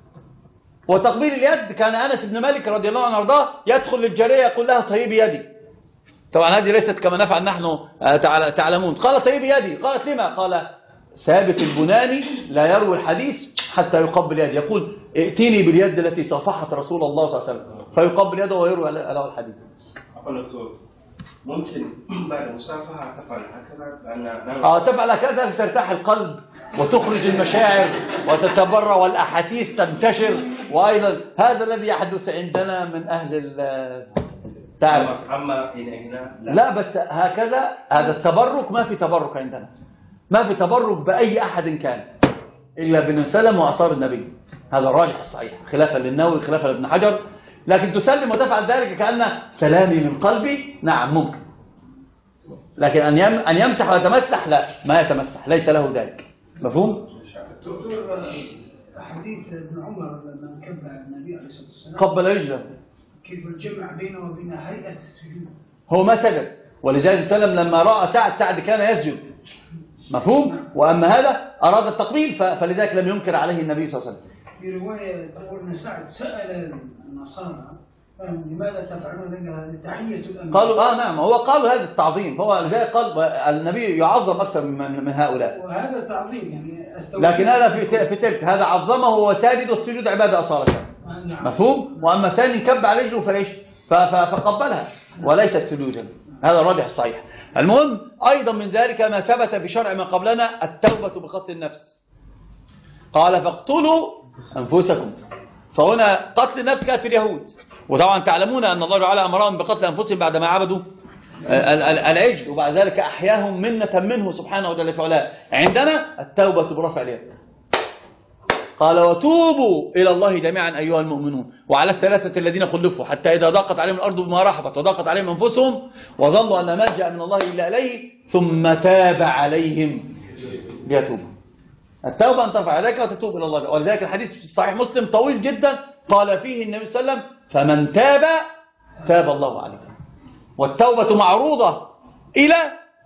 وتقبيل اليد كان أنس بن مالك رضي الله عنه وارضاه يدخل للجارية يقول لها طيبي يدي. طبعا هذه ليست كما نفعل نحن تعلمون. قال طيبي يدي. قالت لما؟ قال ثابت البناني لا يروي الحديث حتى يقبل يدي، يقول ائتيني باليد التي صافحت رسول الله صلى الله عليه وسلم، فيقبل يده ويروي له الحديث. عفوا دكتور، ممكن بعد المصافحة تفعل هكذا لأن اه تفعل هكذا ترتاح القلب وتخرج المشاعر وتتبرع والأحاسيس تنتشر. وأيضا هذا الذي يحدث عندنا من أهل تعرف. أما هنا لا. لا بس هكذا هذا التبرك، ما في تبرك عندنا، ما في تبرك بأي أحد كان إلا بن سلم وأثار النبي. هذا الراجح الصحيح خلافا للنووي خلافا لابن حجر. لكن تسلم وتفعل ذلك كأن سلامي من قلبي، نعم ممكن، لكن أن أن يمسح ويتمسح لا، ما يتمسح، ليس له ذلك. مفهوم؟ دكتور حديث ابن عمر لما كبر النبي عليه الصلاة والسلام قبل رجله، كيف الجمع بينه وبين هيئة السجود؟ هو ما سجد، ولذلك سلم لما رأى سعد، سعد كان يسجد. مفهوم؟ وأما هذا أراد التقبيل فلذلك لم ينكر عليه النبي صلى الله عليه وسلم. في رواية تقول أن سعد سأل النصارى لماذا تفعلون ذلك تحية الأنبياء؟ قالوا آه نعم، هو قالوا هذا التعظيم، فهو لذلك قال النبي يعظم أكثر من من هؤلاء. وهذا تعظيم يعني. لكن هذا في في تلك هذا عظمه وساجد، والسجود عبادة أصالة. نعم. مفهوم؟ وأما ثاني كب على رجله فليش فقبلها وليست سجودا. هذا الراجح الصحيح. المهم أيضا من ذلك ما ثبت في شرع من قبلنا التوبة بقتل النفس. قال فاقتلوا أنفسكم. فهنا قتل النفس كانت في اليهود، وطبعا تعلمون أن الله تعالى أمرهم بقتل أنفسهم بعدما عبدوا العجل، وبعد ذلك أحياهم منة منه سبحانه وتعالى في علاه. عندنا التوبة برفع اليد. قال وتوبوا إلى الله جميعا أيها المؤمنون وعلى الثلاثة الذين خلفوا حتى إذا ضاقت عليهم الأرض بما رحبت وضاقت عليهم أنفسهم وظنوا أن ملجأ من الله إلا إليه ثم تاب عليهم ليتوبوا. التوبة أن ترفع يديك وتتوب إلى الله. ولذلك الحديث في صحيح مسلم طويل جدا قال فيه النبي صلى الله عليه وسلم فمن تاب تاب الله عليه. والتوبة معروضة إلى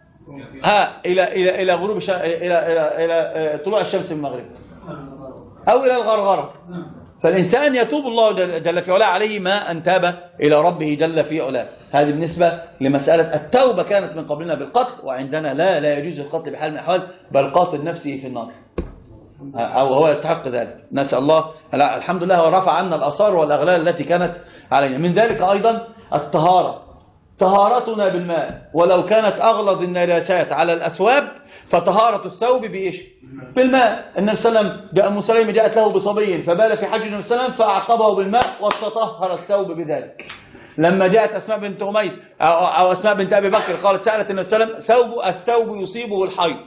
ها إلى إلى إلى غروب الشمس، إلى إلى إلى طلوع الشمس من المغرب أو إلى الغرغرة. فالإنسان يتوب الله جل في علاه عليه ما أن تاب إلى ربه جل في علاه. هذه بالنسبة لمسألة التوبة. كانت من قبلنا بالقتل، وعندنا لا لا يجوز القتل بحال من الأحوال، بل قاتل نفسه في النار أو هو يستحق ذلك. نسأل الله الحمد لله ورفع عنا الآثار والأغلال التي كانت علينا. من ذلك أيضا الطهارة، طهارتنا بالماء، ولو كانت أغلظ النجاسات على الأثواب فطهارة الثوب بإيش؟ بالماء. النبي صلى الله عليه وسلم جاء أم سليم جاءت له بصبي فبال في حج النبي صلى الله عليه وسلم فأعقبه بالماء واستطهر الثوب بذلك. لما جاءت أسماء بنت أميس أو أسماء بنت أبي بكر قالت سألت النبي صلى الله عليه وسلم ثوب الثوب يصيبه الحيض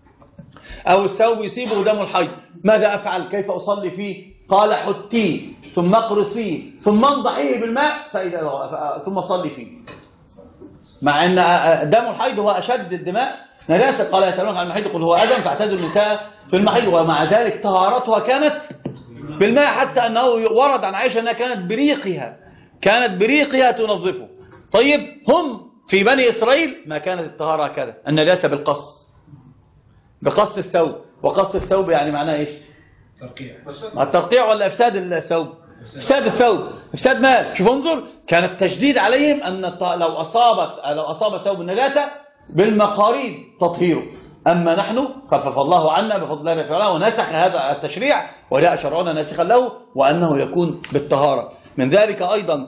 أو الثوب يصيبه دم الحيض ماذا أفعل؟ كيف أصلي فيه؟ قال حتيه ثم اقرصيه ثم انضحيه بالماء فإذا ثم صلي فيه. مع أن دم الحيض هو أشد الدماء نجاسة. قال يسألونك عن المحيض قل هو أدم فاعتزلوا النساء في المحيض. ومع ذلك طهارتها كانت بالماء، حتى أنه ورد عن عائشة أنها كانت بريقها كانت بريقها تنظفه. طيب هم في بني إسرائيل ما كانت الطهارة هكذا، النجاسة بالقص بقص الثوب. وقص الثوب يعني معناه إيش؟ ترقيع. الترقيع ولا إفساد الثوب؟ إفساد الثوب، إفساد مال. شوف انظر، كان التشديد عليهم أن لو أصابت لو أصاب ثوب النجاسة بالمقاريد تطهيره. أما نحن خفف الله عنا بفضل الله تعالى ونسخ هذا التشريع وجاء شرعنا ناسخا له وأنه يكون بالطهارة. من ذلك أيضا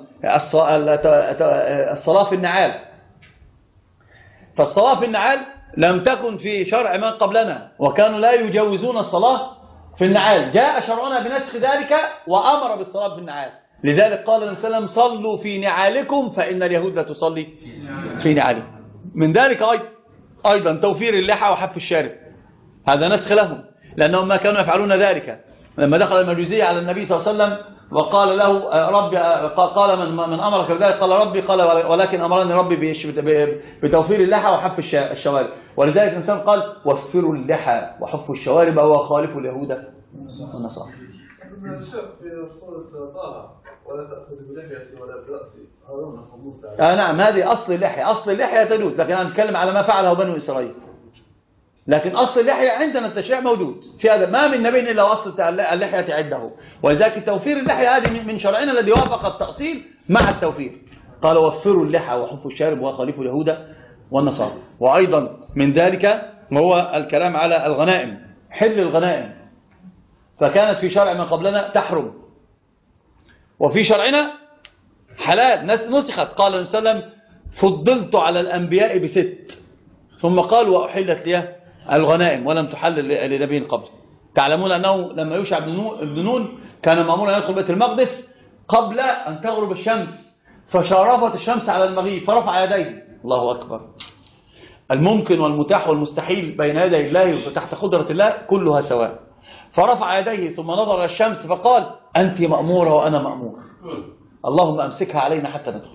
الصلاة في النعال. فالصلاة في النعال لم تكن في شرع من قبلنا، وكانوا لا يجوزون الصلاة في النعال. جاء شرعنا بنسخ ذلك وأمر بالصلاة في النعال. لذلك قال النبي صلى الله عليه وسلم صلوا في نعالكم فإن اليهود لا تصلي في نعالهم. من ذلك أيضا توفير اللحى وحف الشارب، هذا نسخ لهم لأنهم ما كانوا يفعلون ذلك. لما دخل المجوسية على النبي صلى الله عليه وسلم وقال له ربي، قال من من أمرك بذلك؟ قال ربي. قال ولكن أمرني ربي بتوفير اللحى وحف الشوارب. ولذلك الإنسان قال وفروا اللحى وحفوا الشوارب وخالفوا اليهود والنصارى. في صورة طه ولا تأخذ بلحيتي ولا برأسي هارون وموسى. آه نعم، هذه أصل اللحية. أصل اللحية تجوز، لكن أنا أتكلم على ما فعله بنو إسرائيل. لكن أصل اللحية عندنا التشريع موجود في هذا، ما من نبي إلا وأصل اللحية عنده. ولذلك توفير اللحية هذه من شرعنا الذي وافق التأصيل مع التوفير. قال وفروا اللحى وحفوا الشارب وخالفوا اليهود والنصارى. وأيضا من ذلك هو الكلام على الغنائم، حل الغنائم. فكانت في شرع من قبلنا تحرم، وفي شرعنا حلال نسخت. قال النبي صلى الله عليه وسلم فضلت على الأنبياء بست، ثم قال وأحلت لي الغنائم ولم تحل لنبي قبل. تعلمون أنه لما يوشع بن نون كان مأمورا أن يدخل بيت المقدس قبل أن تغرب الشمس، فشارفت الشمس على المغيب فرفع يديه. الله أكبر. الممكن والمتاح والمستحيل بين يدي الله وتحت قدرة الله كلها سواء. فرفع يديه ثم نظر إلى الشمس فقال أنت مأمورة وأنا مأمور، اللهم أمسكها علينا حتى ندخل.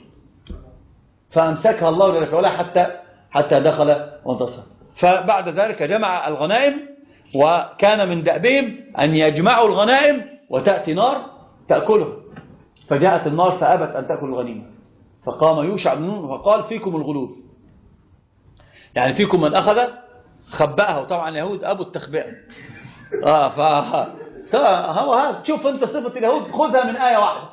فأمسكها الله جل وعلا حتى حتى دخل وانتصر. فبعد ذلك جمع الغنائم، وكان من دأبهم أن يجمعوا الغنائم وتأتي نار تأكله، فجاءت النار فأبت أن تأكل الغنيمة، فقام يوشع بن نون فقال فيكم الغلول، يعني فيكم من أخذ خبأها. وطبعا اليهود أبوا التخبئة. آه ف هو هذا. شوف أنت صفة اليهود خذها من آية واحدة.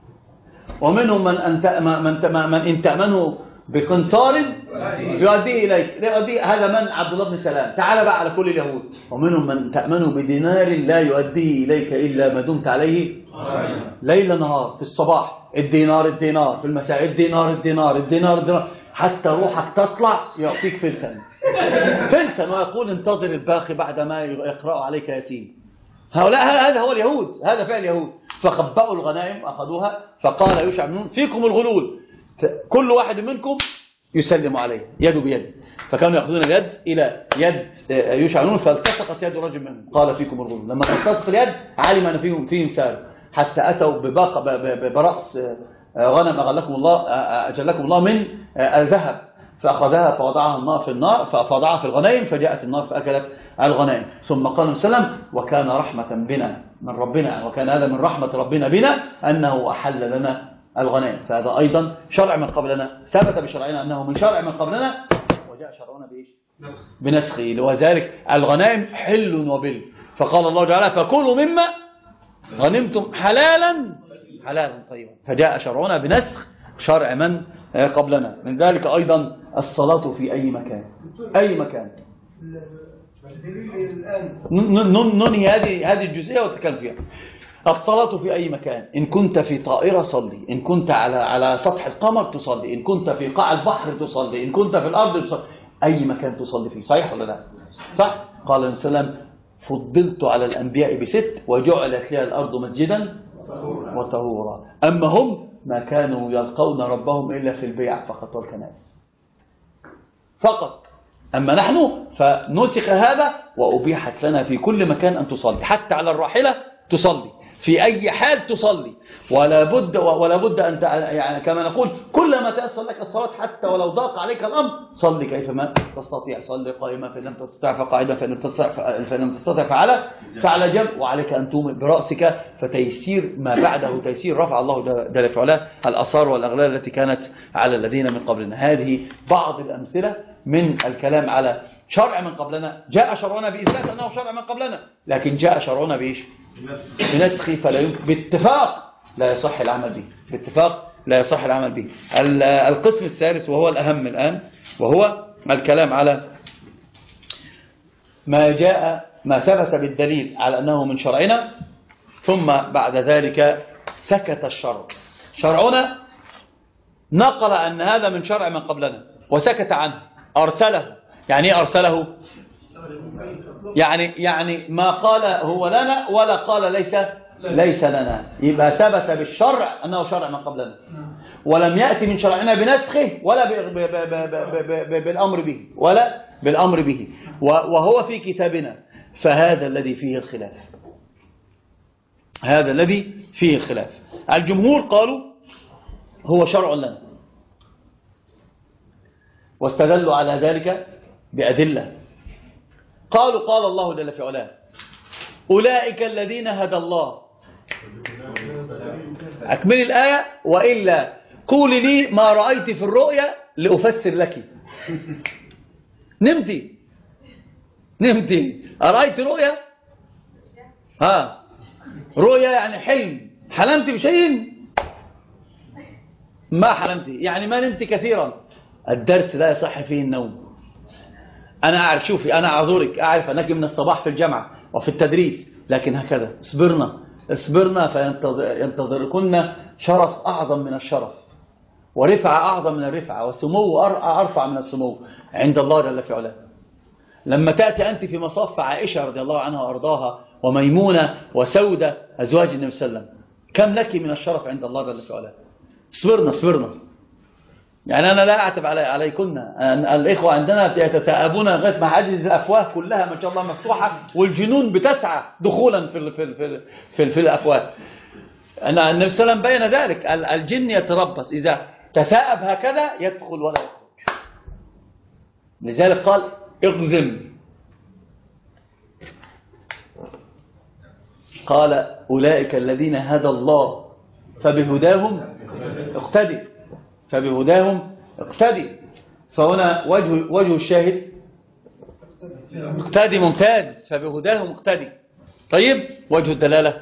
ومنهم من أنت من من إن تأمنه بقنطار يؤديه إليك لا يؤديه. هذا من عبد الله بن سلام. تعال بقى على كل اليهود. ومنهم من تأمنه بدينار لا يؤديه إليك إلا ما دمت عليه ليل نهار. في الصباح الدينار الدينار، في المساء الدينار الدينار الدينار الدينار، حتى روحك تطلع يعطيك فلسا فلسا ويقول انتظر الباقي بعد ما يقرأ عليك ياسين. هؤلاء هذا هو اليهود، هذا فعل اليهود. فخبأوا الغنائم أخذوها، فقال يوشع بن نون فيكم الغلول، كل واحد منكم يسلم عليه يده بيده. فكانوا يأخذون اليد إلى يد يوشع بن نون، فالتصقت يد رجل منهم قال فيكم الغلول. لما التصق اليد علم أن فيهم فيهم سارق، حتى أتوا بباقة برأس غنم أغلكم الله أجلكم الله من الذهب، فأخذها فوضعها النار في النار فوضعها في الغنائم، فجاءت النار فأكلت الغنائم. ثم قال صلى الله عليه وسلم وكان رحمة بنا من ربنا، وكان هذا من رحمة ربنا بنا أنه أحل لنا الغنائم. فهذا أيضا شرع من قبلنا، ثبت بشرعنا أنه من شرع من قبلنا، وجاء شرعنا بإيش؟ بنسخه. وذلك الغنائم حل وبل. فقال الله تعالى فكلوا مما غنمتم حلالا حلالا طيبا. فجاء شرعنا بنسخ شرع من قبلنا. من ذلك أيضا الصلاة في أي مكان، أي مكان. ننهي هذه هذه الجزئية وتكلم فيها. الصلاة في أي مكان، إن كنت في طائرة صلي، إن كنت على على سطح القمر تصلي، إن كنت في قاع البحر تصلي، إن كنت في الأرض تصلي، أي مكان تصلي فيه. صحيح ولا لا؟ صح. قال النبي صلى الله عليه وسلم فضلت على الأنبياء بست وجعلت لي الأرض مسجدا وطهورا. أما هم ما كانوا يلقون ربهم إلا في البيع فقط والكنائس فقط. أما نحن فنسخ هذا وأبيحت لنا في كل مكان أن تصلي، حتى على الراحلة تصلي، في أي حال تصلي، ولا بد ولا بد أن يعني كما نقول كلما تيسر لك الصلاة حتى ولو ضاق عليك الأمر صلي كيفما تستطيع. صلي قائما فإن لم تستطع فقاعدا فإن لم تستطع فعلى فعلى جنب، وعليك أن تومئ برأسك. فتيسير ما بعده تيسير. رفع الله جل وعلا الآثار والأغلال التي كانت على الذين من قبلنا. هذه بعض الأمثلة من الكلام على شرع من قبلنا. جاء شرعنا بإثبات أنه شرع من قبلنا، لكن جاء شرعنا بإيش؟ بنسخ. فلا يمكن باتفاق لا يصح العمل به، باتفاق لا يصح العمل به. القسم الثالث وهو الأهم الآن، وهو الكلام على ما جاء ما ثبت بالدليل على أنه من شرعنا، ثم بعد ذلك سكت الشرع. شرعنا نقل أن هذا من شرع من قبلنا وسكت عنه، أرسله. يعني ايه أرسله؟ يعني يعني ما قال هو لنا ولا قال ليس ليس لنا. يبقى ثبت بالشرع أنه شرع من قبلنا، ولم يأتي من شرعنا بنسخه ولا بالأمر به ولا بالأمر به، وهو في كتابنا. فهذا الذي فيه الخلاف، هذا الذي فيه الخلاف. الجمهور قالوا هو شرع لنا، واستدلوا على ذلك بأدلة. قالوا قال الله جل في علاه أولئك الذين هدى الله. أكمل الآية وإلا قولي لي ما رأيت في الرؤيا لأفسر لك. نمتي نمتي أرأيت رؤيا؟ ها رؤيا يعني حلم. حلمت بشيء؟ ما حلمت، يعني ما نمت كثيرا. الدرس لا يصح فيه النوم. أنا أعرف، شوفي أنا أعذرك، أعرف أنك من الصباح في الجامعة وفي التدريس، لكن هكذا اصبرنا اصبرنا فينتظركن شرف أعظم من الشرف. ورفعة أعظم من الرفعة، وسمو أرفع من السمو عند الله جل في علاه. لما تأتي أنت في مصاف عائشة رضي الله عنها وأرضاها وميمونة وسودة أزواج النبي صلى الله عليه وسلم، كم لك من الشرف عند الله جل في علاه. صبرنا صبرنا يعني أنا لا أعتب علي عليكن، الإخوة عندنا يتثاءبون لغاية ما حاجز الأفواه كلها ما شاء الله مفتوحة، والجنون بتسعى دخولا في في في في, في الأفواه. أنا النبي صلى الله عليه وسلم بين ذلك، الجن يتربص إذا تثاءب هكذا يدخل ولا يخرج. لذلك قال اغزم، قال أولئك الذين هدى الله فبهداهم اقتدي، فبهداهم اقتدي. فهنا وجه وجه الشاهد اقتدي، ممتاز، فبهداهم اقتدي. طيب وجه الدلالة،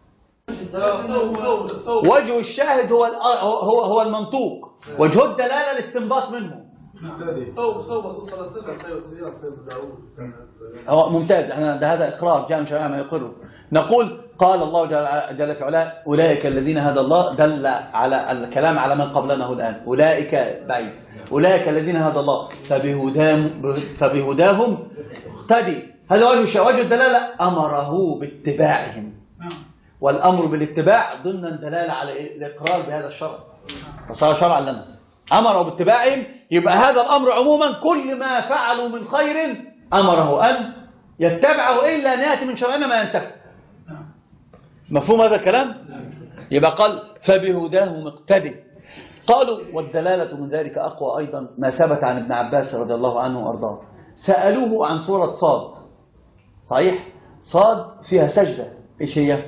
وجه الشاهد هو هو هو المنطوق، وجه الدلالة الاستنباط منه. صوب صوب صلى الله عليه وسلم خير السيرة سيد داوود. هو ممتاز، احنا ده هذا اقرار جاء من شرع ما يقره. نقول قال الله جل في علاه اولئك الذين هدى الله، دل على الكلام على من قبلنا الان، اولئك بعيد، اولئك الذين هدى الله فبهداهم فبهداهم اقتدي. هذا وجه وجه الدلاله، امره باتباعهم، والامر بالاتباع ضمن دلاله على الاقرار بهذا الشرع، فصار شرعا لنا. امره باتباعهم، يبقى هذا الامر عموما كل ما فعلوا من خير امره ان يتبعه الا ان ياتي من شرعنا ما ينسخ. مفهوم هذا الكلام؟ يبقى قال فبهداهم اقتدي. قالوا والدلاله من ذلك اقوى ايضا ما ثبت عن ابن عباس رضي الله عنه وارضاه، سالوه عن سوره صاد. صحيح صاد فيها سجده، ايش هي؟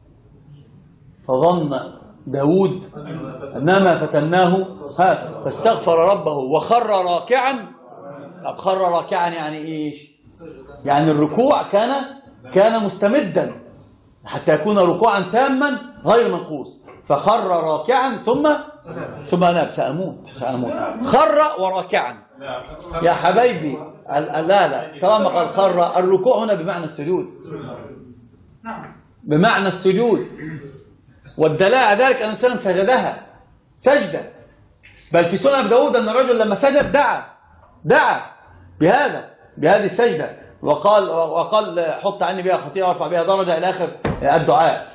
فظن داود انما فتناه ها فاستغفر ربه وخر راكعا. طب خر راكعا يعني ايش؟ يعني الركوع كان كان مستمدا حتى يكون ركوعا تاما غير منقوص، فخر راكعا ثم ثم اناب. سأموت سأموت خر وراكعا يا حبايبي. لا لا طالما قال خر، الركوع هنا بمعنى السجود، بمعنى السجود. والدلاله على ذلك ان الانسان سجدها سجده، بل في سنن ابي داود ان الرجل لما سجد دعا دعا بهذا بهذه السجده، وقال وقال حط عني بها خطيئه وارفع بها درجه الى اخر الدعاء.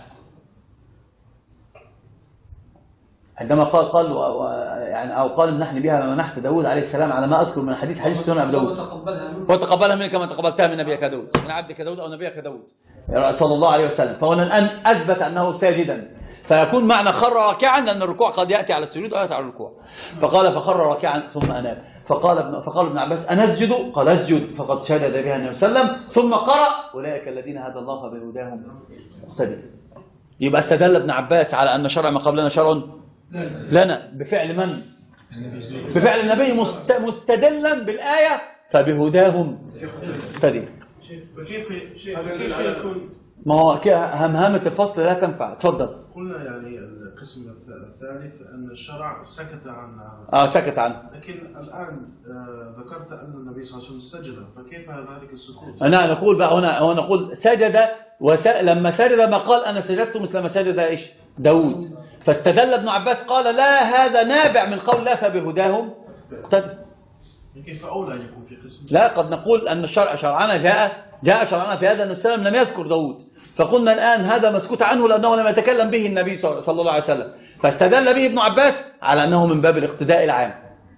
عندما قال قال يعني او قال نحن بها منحت داود عليه السلام على ما اذكر من حديث حديث سنن ابي داود، وتقبلها منك كما تقبلتها من نبيك داود، من عبدك داود او نبيك داود صلى الله عليه وسلم. فهنا الان اثبت انه ساجدا، فيكون معنى خر راكعا لأن الركوع قد يأتي على السجود أو يأتي على الركوع. فقال فخر راكعا ثم أناب. فقال ابن فقال ابن عباس أنسجد؟ قال اسجد، فقد شهد بها النبي صلى الله عليه وسلم. ثم قرأ أولئك الذين هدى الله فبهداهم اقتدي. يبقى استدل ابن عباس على أن شرع ما قبلنا شرع لنا بفعل من؟ بفعل النبي، مستدلا بالآية فبهداهم اقتدي. فكيف كيف يكون؟ ما هو همهمة الفصل لا تنفع. تفضل. قلنا يعني القسم الثالث أن الشرع سكت عن آه سكت عنه، لكن الآن آه ذكرت أن النبي صلى الله عليه وسلم سجد، فكيف ذلك السكوت؟ أنا نقول بقى هنا هو نقول سجد، وس... لما سجد ما قال أنا سجدت مثل ما سجد إيش داود، فاستدل ابن عباس قال لا هذا نابع من قول لا فبهداهم اقتدي. كيف أولى يكون في قسم؟ لا قد نقول أن الشرع شرعنا جاء جاء شرعنا في هذا أن السلام لم يذكر داود، فقلنا الآن هذا مسكوت عنه لأنه لم يتكلم به النبي صلى الله عليه وسلم، فاستدل به ابن عباس على أنه من باب الاقتداء العام.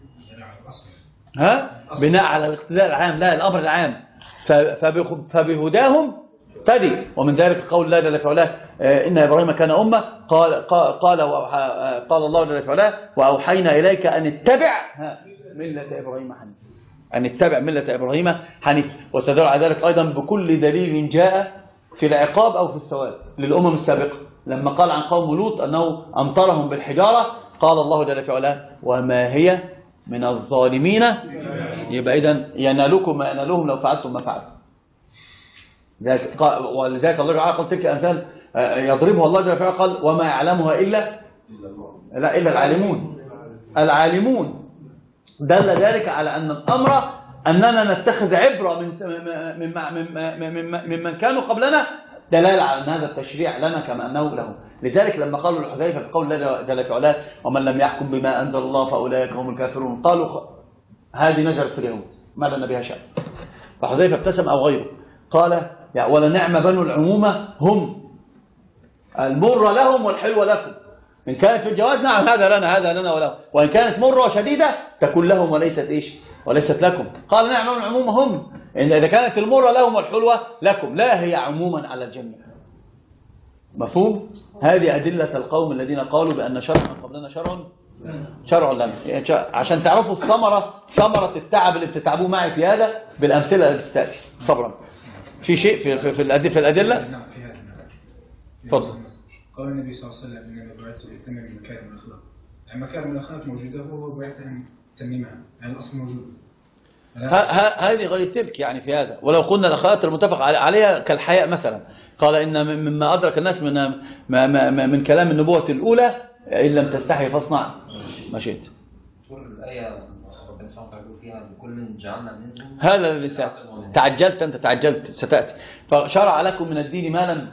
ها بناء على الاقتداء العام، لا الأمر العام. فبهداهم اقتدي. ومن ذلك قول الله جل وعلا إن إبراهيم كان أمة، قال قال قال الله جل وعلا وأوحينا إليك أن اتبع ملة إبراهيم حنيف، أن اتبع ملة إبراهيم حنيف. واستدل على ذلك أيضا بكل دليل جاء في العقاب أو في الثواب للأمم السابقة. لما قال عن قوم لوط أنه أمطرهم بالحجارة، قال الله جل وعلا وما هي من الظالمين، يبقى إذن ينالكم ما ينالهم لو فعلتم ما فعلتم. ولذلك الله تعالى قال تلك أمثال يضربها الله جل وعلا، قال وما يعلمها إلا لا إلا العالمون. العالمون دل ذلك على أن الأمر أننا نتخذ عبرة من ممن من من كانوا قبلنا، دلالة على أن هذا التشريع لنا كما أنه له. لذلك لما قالوا لحذيفة في قول الله جل في علاه ومن لم يحكم بما أنزل الله فأولئك هم الكافرون، قالوا هذه نزلت في اليهود ما لنا بها شأن. فحذيفة ابتسم أو غيره قال يا ولا نعم بنو العمومة هم، المر لهم والحلوة لكم، إن كانت في الجواز نعم هذا لنا هذا لنا وله، وإن كانت مرة وشديدة تكون لهم وليست إيش وليست لكم. قال نعم بنو العمومة هم، إن إذا كانت المرة لهم والحلوة لكم، لا هي عموما على الجميع. مفهوم؟ هذه أدلة القوم الذين قالوا بأن شرع من قبلنا شرع شرع لنا، عشان تعرفوا الثمرة ثمرة التعب اللي بتتعبوه معي في هذا بالأمثلة اللي تستأتي. صبرا. في شيء في في, في الأدلة في الأدلة؟ نعم في هذا. تفضل. قال النبي صلى الله عليه وسلم إنما بعثت لأتمم مكارم الأخلاق. يعني مكارم الأخلاق موجودة وهو بعث أن تتممها، يعني الأصل موجود. هذه غير تلك يعني في هذا. ولو قلنا الأخلاق المتفق عليها كالحياء مثلا، قال إن مما أدرك الناس من من, من كلام النبوة الأولى إن لم تستحي فاصنع ما شئت. الآية ربنا سبحانه وتعالى فيها بكل جعلنا منهم، هذا اللي تعجلت أنت تعجلت ستأتي. فشرع لكم من الدين ما لم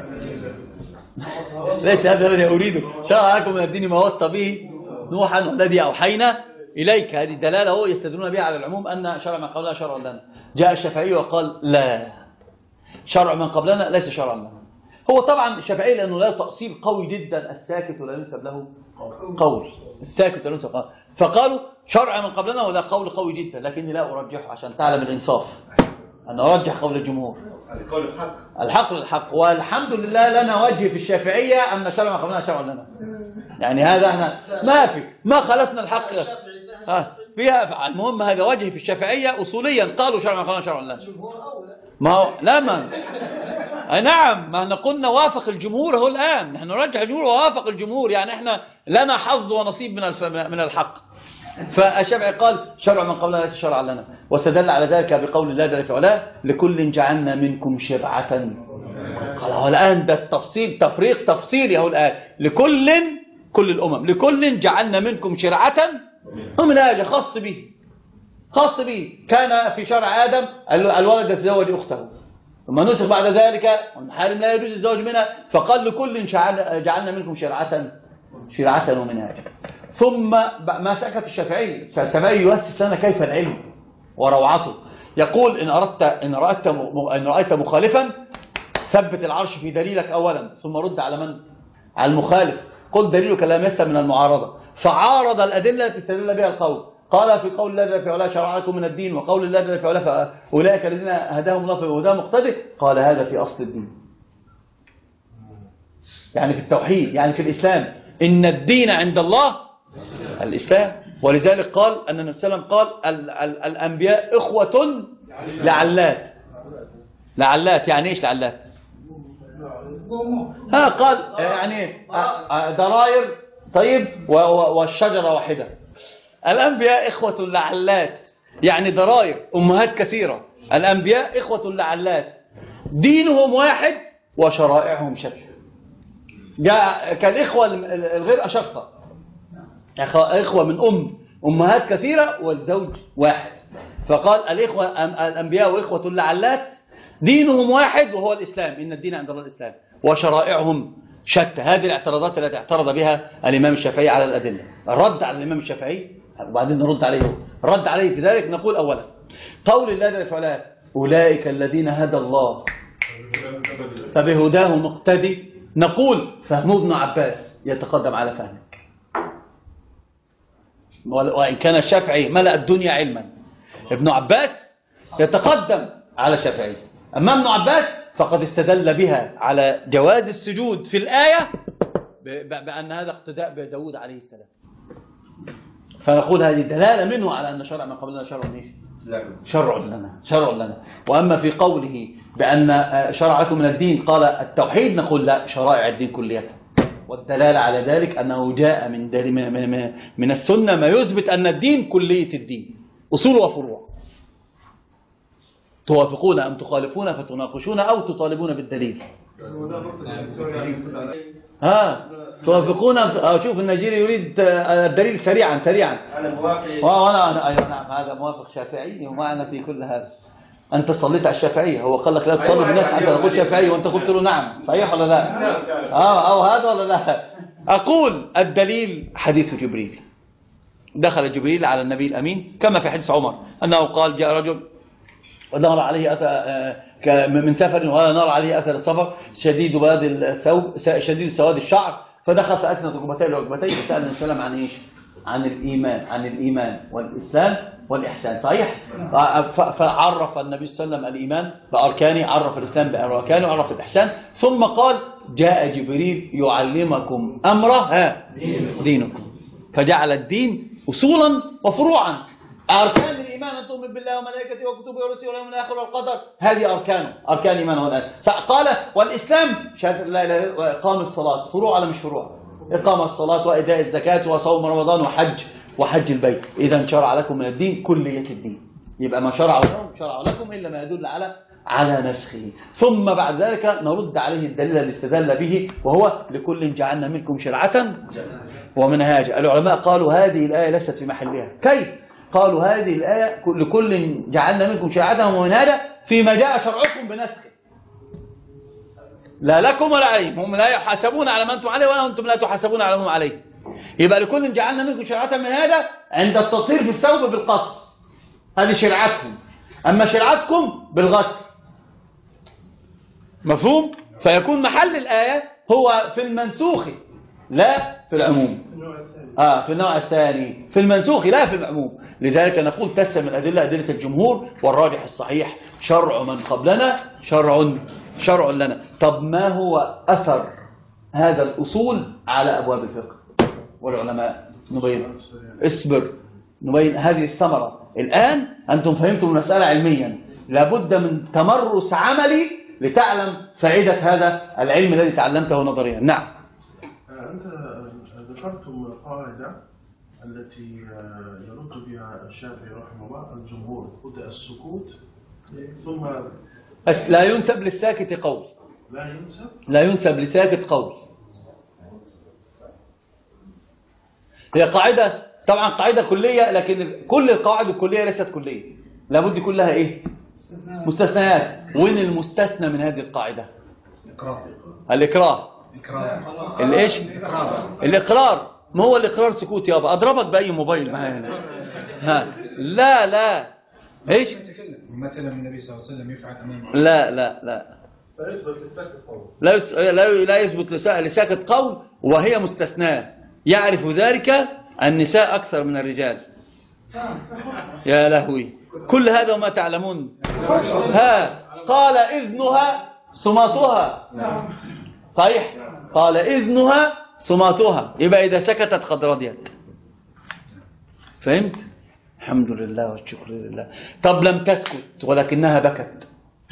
ليس هذا الذي أريده. شرع لكم من الدين ما وصى به نوحا والذي أوحينا إليك. هذه الدلالة هو يستدلون بها على العموم أن شرع من قبلنا شرع لنا. جاء الشافعي وقال لا، شرع من قبلنا ليس شرعا لنا. هو طبعا الشافعي لأنه لا تأصيل قوي جدا، الساكت ولا ينسب له قول، الساكت ولا ينسب قول، فقالوا شرع من قبلنا وده قول قوي جدا، لكني لا أرجحه عشان تعلم الإنصاف، أنا أرجح قول الجمهور. القول الحق الحق للحق، والحمد لله لنا وجه في الشافعية أن شرع من قبلنا شرع لنا. يعني هذا احنا ما في ما خلفنا الحق ها فيها. المهم هذا وجه في الشافعية أصوليا، قالوا شرع من قبلنا شرع لنا. ما هو لا ما أي نعم، ما احنا قلنا وافق الجمهور هو الآن، نحن نرجح الجمهور ووافق الجمهور، يعني احنا لنا حظ ونصيب من من الحق. فالشافعي قال شرع من قبلنا ليس شرعا لنا، واستدل على ذلك بقول الله جل وعلا لكل جعلنا منكم شرعة. قال هو الآن ده التفصيل تفريق تفصيلي اهو الآن، لكل كل الأمم لكل جعلنا منكم شرعة ومن هذا خاص به خاص به. كان في شرع آدم الولد يتزوج أخته، ثم نسخ بعد ذلك والمحارم لا يجوز الزواج منها، فقال لكل جعلنا منكم شرعة شرعة ومنهاجا. ثم ما سكت الشافعي، فالشافعي يؤسس لنا كيف العلم وروعته. يقول إن أردت إن رأيت إن رأيت مخالفا ثبت العرش في دليلك أولا، ثم رد على من؟ على المخالف. قل دليلك لا يسلم من المعارضة، فعارض الأدلة التي استدل بها القول. قال في قول الله جل في علاه شرع لكم من الدين، وقول الله جل في علاه فأولئك الذين هداهم الله فبهداهم مقتدي، قال هذا في أصل الدين، يعني في التوحيد، يعني في الإسلام. إن الدين عند الله الإسلام. ولذلك قال أن النبي صلى الله عليه وسلم قال ال ال الأنبياء إخوة لعلات. لعلات يعني إيش لعلات؟ ها قال يعني ضرائر طيب والشجرة واحدة. الأنبياء إخوة لعلات يعني ضرائر أمهات كثيرة. الأنبياء إخوة لعلات دينهم واحد وشرائعهم شتى. جاء كالإخوة الغير أشقة، إخوة من أم أمهات كثيرة والزوج واحد. فقال الإخوة الأنبياء وإخوة لعلات دينهم واحد وهو الإسلام، إن الدين عند الله الإسلام، وشرائعهم شتى. هذه الاعتراضات التي اعترض بها الإمام الشافعي على الأدلة. الرد على الإمام الشافعي وبعدين نرد عليه. رد عليه في ذلك نقول أولا قول الله جل وعلا أولئك الذين هدى الله فبهداه مقتدي، نقول فهم ابن عباس يتقدم على فهمك. وإن كان الشافعي ملأ الدنيا علما، ابن عباس يتقدم على الشافعي. أما ابن عباس فقد استدل بها على جواز السجود في الآية بأن هذا اقتداء بداود عليه السلام. فنقول هذه دلالة منه على أن شرع ما قبلنا شرع شرع لنا شرع لنا. وأما في قوله بأن شرعكم من الدين قال التوحيد، نقول لا، شرائع الدين كلها. والدلالة على ذلك أنه جاء من من من السنة ما يثبت أن الدين كلية الدين، أصول وفروع. توافقون أم تخالفون فتناقشون أو تطالبون بالدليل. ها توافقون أو شوف النيجيري يريد الدليل سريعا سريعا. أنا موافق. وأنا أيوة نعم هذا موافق شافعي ومعنا في كل هذا. أنت صليت على الشافعية، هو قال لك لا تصلي بالناس حتى تقول شافعي وأنت قلت له نعم، صحيح ولا لا؟ آه أو هذا ولا لا؟ أقول الدليل حديث جبريل. دخل جبريل على النبي الأمين كما في حديث عمر أنه قال جاء رجل ونرى عليه أثر من سفر ونرى عليه أثر السفر شديد بياض الثوب شديد سواد الشعر، فدخل فأسند ركبتين لركبتين وسأل النبي صلى الله عليه وسلم عن إيش؟ عن الإيمان عن الإيمان والإسلام والإحسان، صحيح؟ فعرف النبي صلى الله عليه وسلم الإيمان بأركانه، عرف الإسلام بأركانه، عرف الإحسان، ثم قال جاء جبريل يعلمكم أمره ها دينكم، فجعل الدين أصولا وفروعا. أركان الإيمان أن تؤمن بالله وملائكته وكتبه ورسله واليوم الآخر والقدر، هذه أركانه، أركان الإيمان والآن. فقال والإسلام شهادة لا إله إلا الله وإقام الصلاة، فروع ولا مش فروع؟ إقام الصلاة وإداء الزكاة وصوم رمضان وحج وحج البيت. إذا شرع لكم من الدين كلية الدين، يبقى ما شرع لكم شرع لكم إلا ما يدل على على نسخه. ثم بعد ذلك نرد عليه الدليل اللي استدل به، وهو لكل جعلنا منكم شرعة ومنهاجا. العلماء قالوا هذه الآية ليست في محلها. كيف؟ قالوا هذه الآية لكل جعلنا منكم شرعة ومنهاجا فيما جاء شرعكم بنسخه، لا لكم ولا عليهم، هم لا يحاسبون على ما أنتم عليه ولا أنتم لا تحاسبون على ما هم عليه. يبقى لكل جعلنا منكم شرعة منهاجا عند التطهير في الثوب بالقص، هذه شرعتكم، أما شرعتكم بالغسل. مفهوم؟ فيكون محل الآية هو في المنسوخ لا في العموم. آه في النوع الثاني في المنسوخ لا في العموم. لذلك نقول تسمى الأدلة أدلة الجمهور، والراجح الصحيح شرع من قبلنا شرع شرع لنا. طب ما هو أثر هذا الأصول على أبواب الفقه والعلماء؟ نبين اصبر نبين هذه الثمرة. الآن أنتم فهمتم المسألة علميا، لابد من تمرس عملي لتعلم فائدة هذا العلم الذي تعلمته نظريا. نعم. أنت ذكرتم قاعدة التي يرد بها الشافعي رحمه الله الجمهور، قلت السكوت ثم لا ينسب للساكت قول، لا ينسب لا ينسب لساكت قول. هي قاعدة طبعا قاعدة كلية، لكن كل القواعد الكلية ليست كلية، لابد يكون لها ايه؟ مستثنيات. وين المستثنى من هذه القاعدة؟ الإكراه. الايش؟ الإقرار. ما هو الإقرار؟ سكوت يابا، أضربك بأي موبايل معايا هنا. ها لا لا ايش؟ مثلا النبي صلى الله عليه وسلم يفعل امام لا لا لا لا يثبت لساكت قول، لا يس... لا لا يثبت لساكت قول، وهي مستثناة. يعرف ذلك النساء أكثر من الرجال. يا لهوي، كل هذا وما تعلمون. ها قال إذنها صماتها، صحيح؟ قال إذنها صماتها، يبقى إذا سكتت قد رضيت. فهمت؟ الحمد لله والشكر لله. طب لم تسكت ولكنها بكت،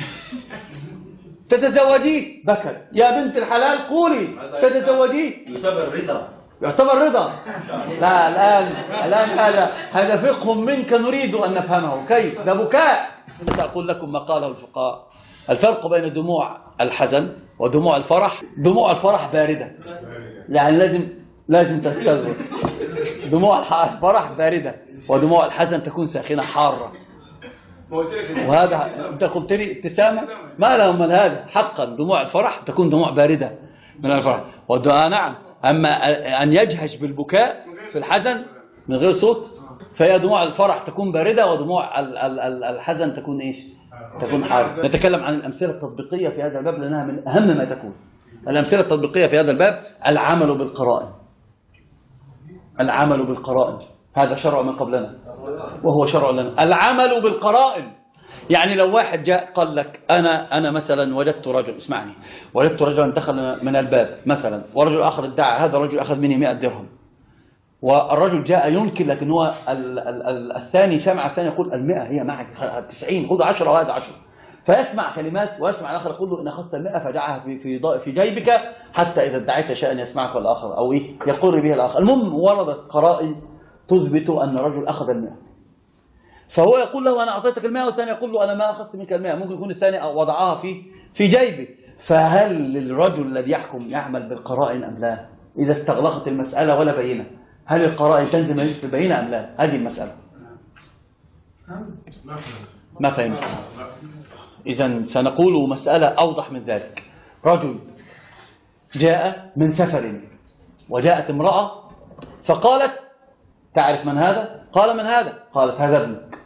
تتزوجيه؟ بكت. يا بنت الحلال قولي تتزوجيه؟ يعتبر رضا، يعتبر رضا. لا الآن الآن هذا هذا فقه منك نريد أن نفهمه. كيف؟ ده بكاء. أقول لكم ما قاله الفقهاء: الفرق بين دموع الحزن ودموع الفرح. دموع الفرح باردة، يعني لازم لازم تستغرب. دموع الفرح باردة، ودموع الحزن تكون ساخنة حارة. وهذا انت قلت لي ابتسامة، ما لهم من هذا. حقا دموع الفرح تكون دموع باردة من الفرح، ودعاء نعم. أما أن يجهش بالبكاء في الحزن من غير صوت، فهي دموع الفرح تكون باردة، ودموع الحزن تكون إيش؟ تكون حارة. نتكلم عن الأمثلة التطبيقية في هذا الباب لأنها من أهم ما تكون. الأمثلة التطبيقية في هذا الباب: العمل بالقرائن. العمل بالقرائن هذا شرع من قبلنا وهو شرع لنا. العمل بالقرائن، يعني لو واحد جاء قال لك أنا أنا مثلا وجدت رجل، اسمعني، وجدت رجلا دخل من الباب مثلا، ورجل آخر ادعى هذا الرجل أخذ مني مئة درهم، والرجل جاء ينكر، لكن هو ال ال ال الثاني سمع الثاني يقول المئة هي معك تسعين، خذ عشرة وهذا عشرة. فيسمع كلمات ويسمع الآخر يقول له إن أخذت المئة فجعها في في في جيبك حتى إذا ادعيت شيئا يسمعك الآخر أو إيه يقر به الآخر. المهم وردت قرائن تثبت أن الرجل أخذ المئة، فهو يقول له أنا أعطيتك المئة، والثاني يقول له أنا ما أخذت منك المئة. ممكن يكون الثاني وضعها في في جيبه. فهل للرجل الذي يحكم يعمل بالقرائن أم لا؟ إذا استغلقت المسألة ولا بينة، هل القرائن تنزل مجلس البينة أم لا؟ هذه المسألة. ما فهمت. إذن سنقول مسألة أوضح من ذلك. رجل جاء من سفر وجاءت امرأة فقالت تعرف من هذا؟ قال من هذا؟ قالت هذا ابنك.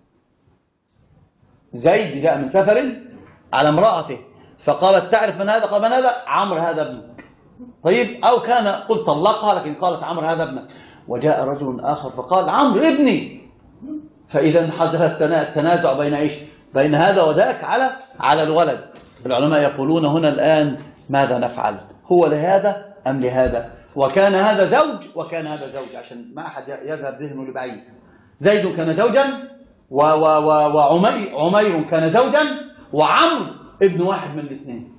زيد جاء من سفر على امرأته فقالت تعرف من هذا؟ قال من هذا؟ عمرو هذا ابنك. طيب أو كان قلت طلقها لكن قالت عمرو هذا ابنك. وجاء رجل آخر فقال عمرو ابني. فإذا حدث التنازع بين إيش؟ بين هذا وذاك على على الولد. العلماء يقولون هنا الآن ماذا نفعل؟ هو لهذا أم لهذا؟ وكان هذا زوج وكان هذا زوج عشان ما أحد يذهب ذهنه لبعيد. زيد كان زوجا وعمير كان زوجا وعمرو ابن واحد من الاثنين.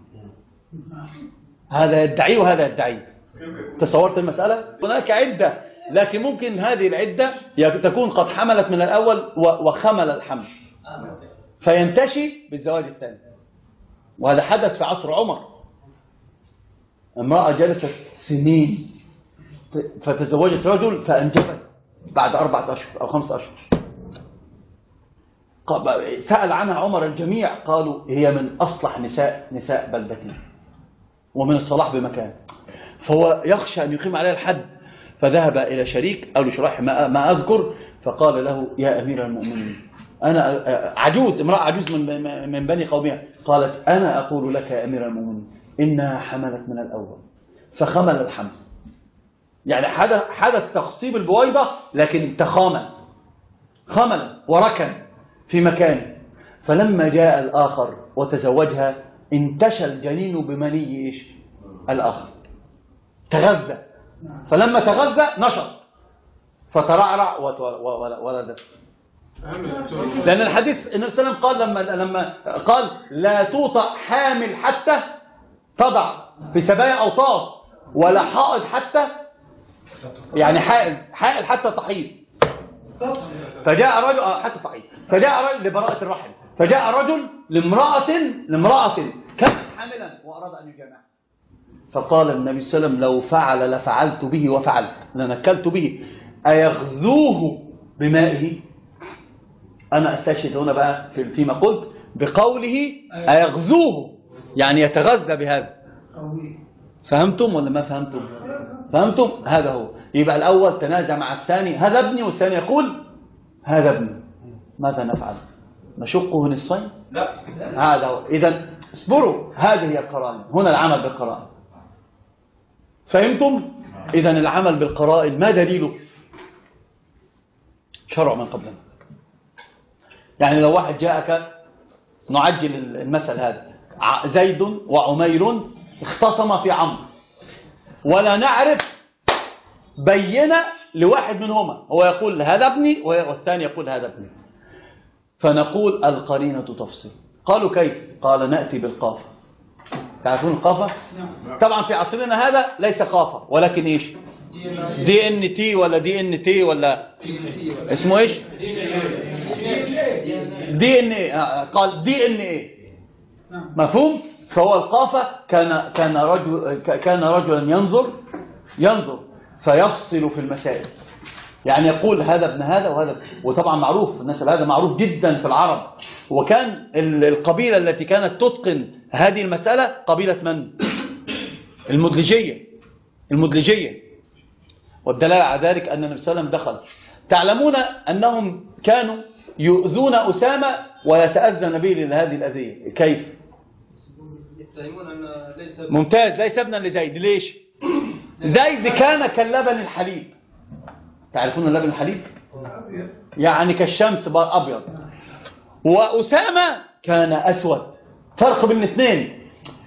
هذا يدعي وهذا يدعي. تصورت المسألة؟ هناك عدة لكن ممكن هذه العدة تكون قد حملت من الأول وخمل الحمل فينتشي بالزواج الثاني. وهذا حدث في عصر عمر. امرأة جلست سنين فتزوجت رجل فأنجبت بعد أربعة أشهر أو خمسة أشهر. سأل عنها عمر الجميع قالوا هي من أصلح نساء نساء بلدتنا ومن الصلاح بمكان. فهو يخشى أن يقيم عليها الحد فذهب إلى شريك أو لشرح ما, ما أذكر فقال له يا أمير المؤمنين أنا عجوز امرأة عجوز من, من بني قومها قالت أنا أقول لك يا أمير المؤمنين إنها حملت من الأول فخمل الحمل. يعني حدث, حدث تخصيب البويضة لكن تخامل خمل وركن في مكانه. فلما جاء الآخر وتزوجها انتشى الجنين بمني إيش؟ الآخر تغذى. فلما تغذى نشط فترعرع وولدت. لأن الحديث النبي صلى الله عليه وسلم قال لما لما قال لا توطأ حامل حتى تضع في سبايا أو طاس ولا حائض حتى يعني حائل حائل حتى تحيض. فجاء رجل حتى تحيض فجاء رجل لبراءة الرحم فجاء رجل لامرأة لامرأة كانت حاملا وأراد أن يجامعها فقال النبي صلى الله عليه وسلم لو فعل لفعلت به وفعلت لنكلت به أيغزوه بمائه. أنا أستشهد هنا بقى فيما قلت بقوله أيغزوه يعني يتغذى بهذا. فهمتم ولا ما فهمتم؟ فهمتم؟ هذا هو. يبقى الأول تنازع مع الثاني هذا ابني والثاني يقول هذا ابني. ماذا نفعل؟ نشقه نصفين؟ لا هذا هو. إذن اصبروا هذه هي القرائن. هنا العمل بالقرائن. فهمتم؟ إذن العمل بالقرائن ما دليله؟ شرع من قبلنا. يعني لو واحد جاءك نعجل المثل هذا زيد وعمير اختصم في عمرو ولا نعرف بينة لواحد منهما هو يقول هذا ابني والثاني يقول هذا ابني فنقول القرينة تفصل. قالوا كيف؟ قال نأتي بالقافة. تعرفون القافة؟ طبعا في عصرنا هذا ليس قافة ولكن ايش؟ دي ان تي ولا دي ان تي ولا اسمه ايش؟ دي ان ايه. قال دي ان ايه مفهوم؟ فهو القافة كان كان رجل كان رجلا ينظر ينظر فيفصل في المسائل. يعني يقول هذا ابن هذا وهذا. وطبعا معروف الناس هذا معروف جدا في العرب. وكان القبيلة التي كانت تتقن هذه المسألة قبيلة من؟ المدلجية. المدلجية. والدلالة على ذلك أن النبي صلى الله عليه وسلم دخل. تعلمون أنهم كانوا يؤذون أسامة ويتأذى النبي لهذه الأذية. كيف؟ يتهمون أن ليس ممتاز ليس ابنا لزيد. ليش؟ زيد كان كاللبن الحليب. تعرفون اللبن الحليب؟ يعني كالشمس أبيض. وأسامة كان أسود. فرق بين الاثنين.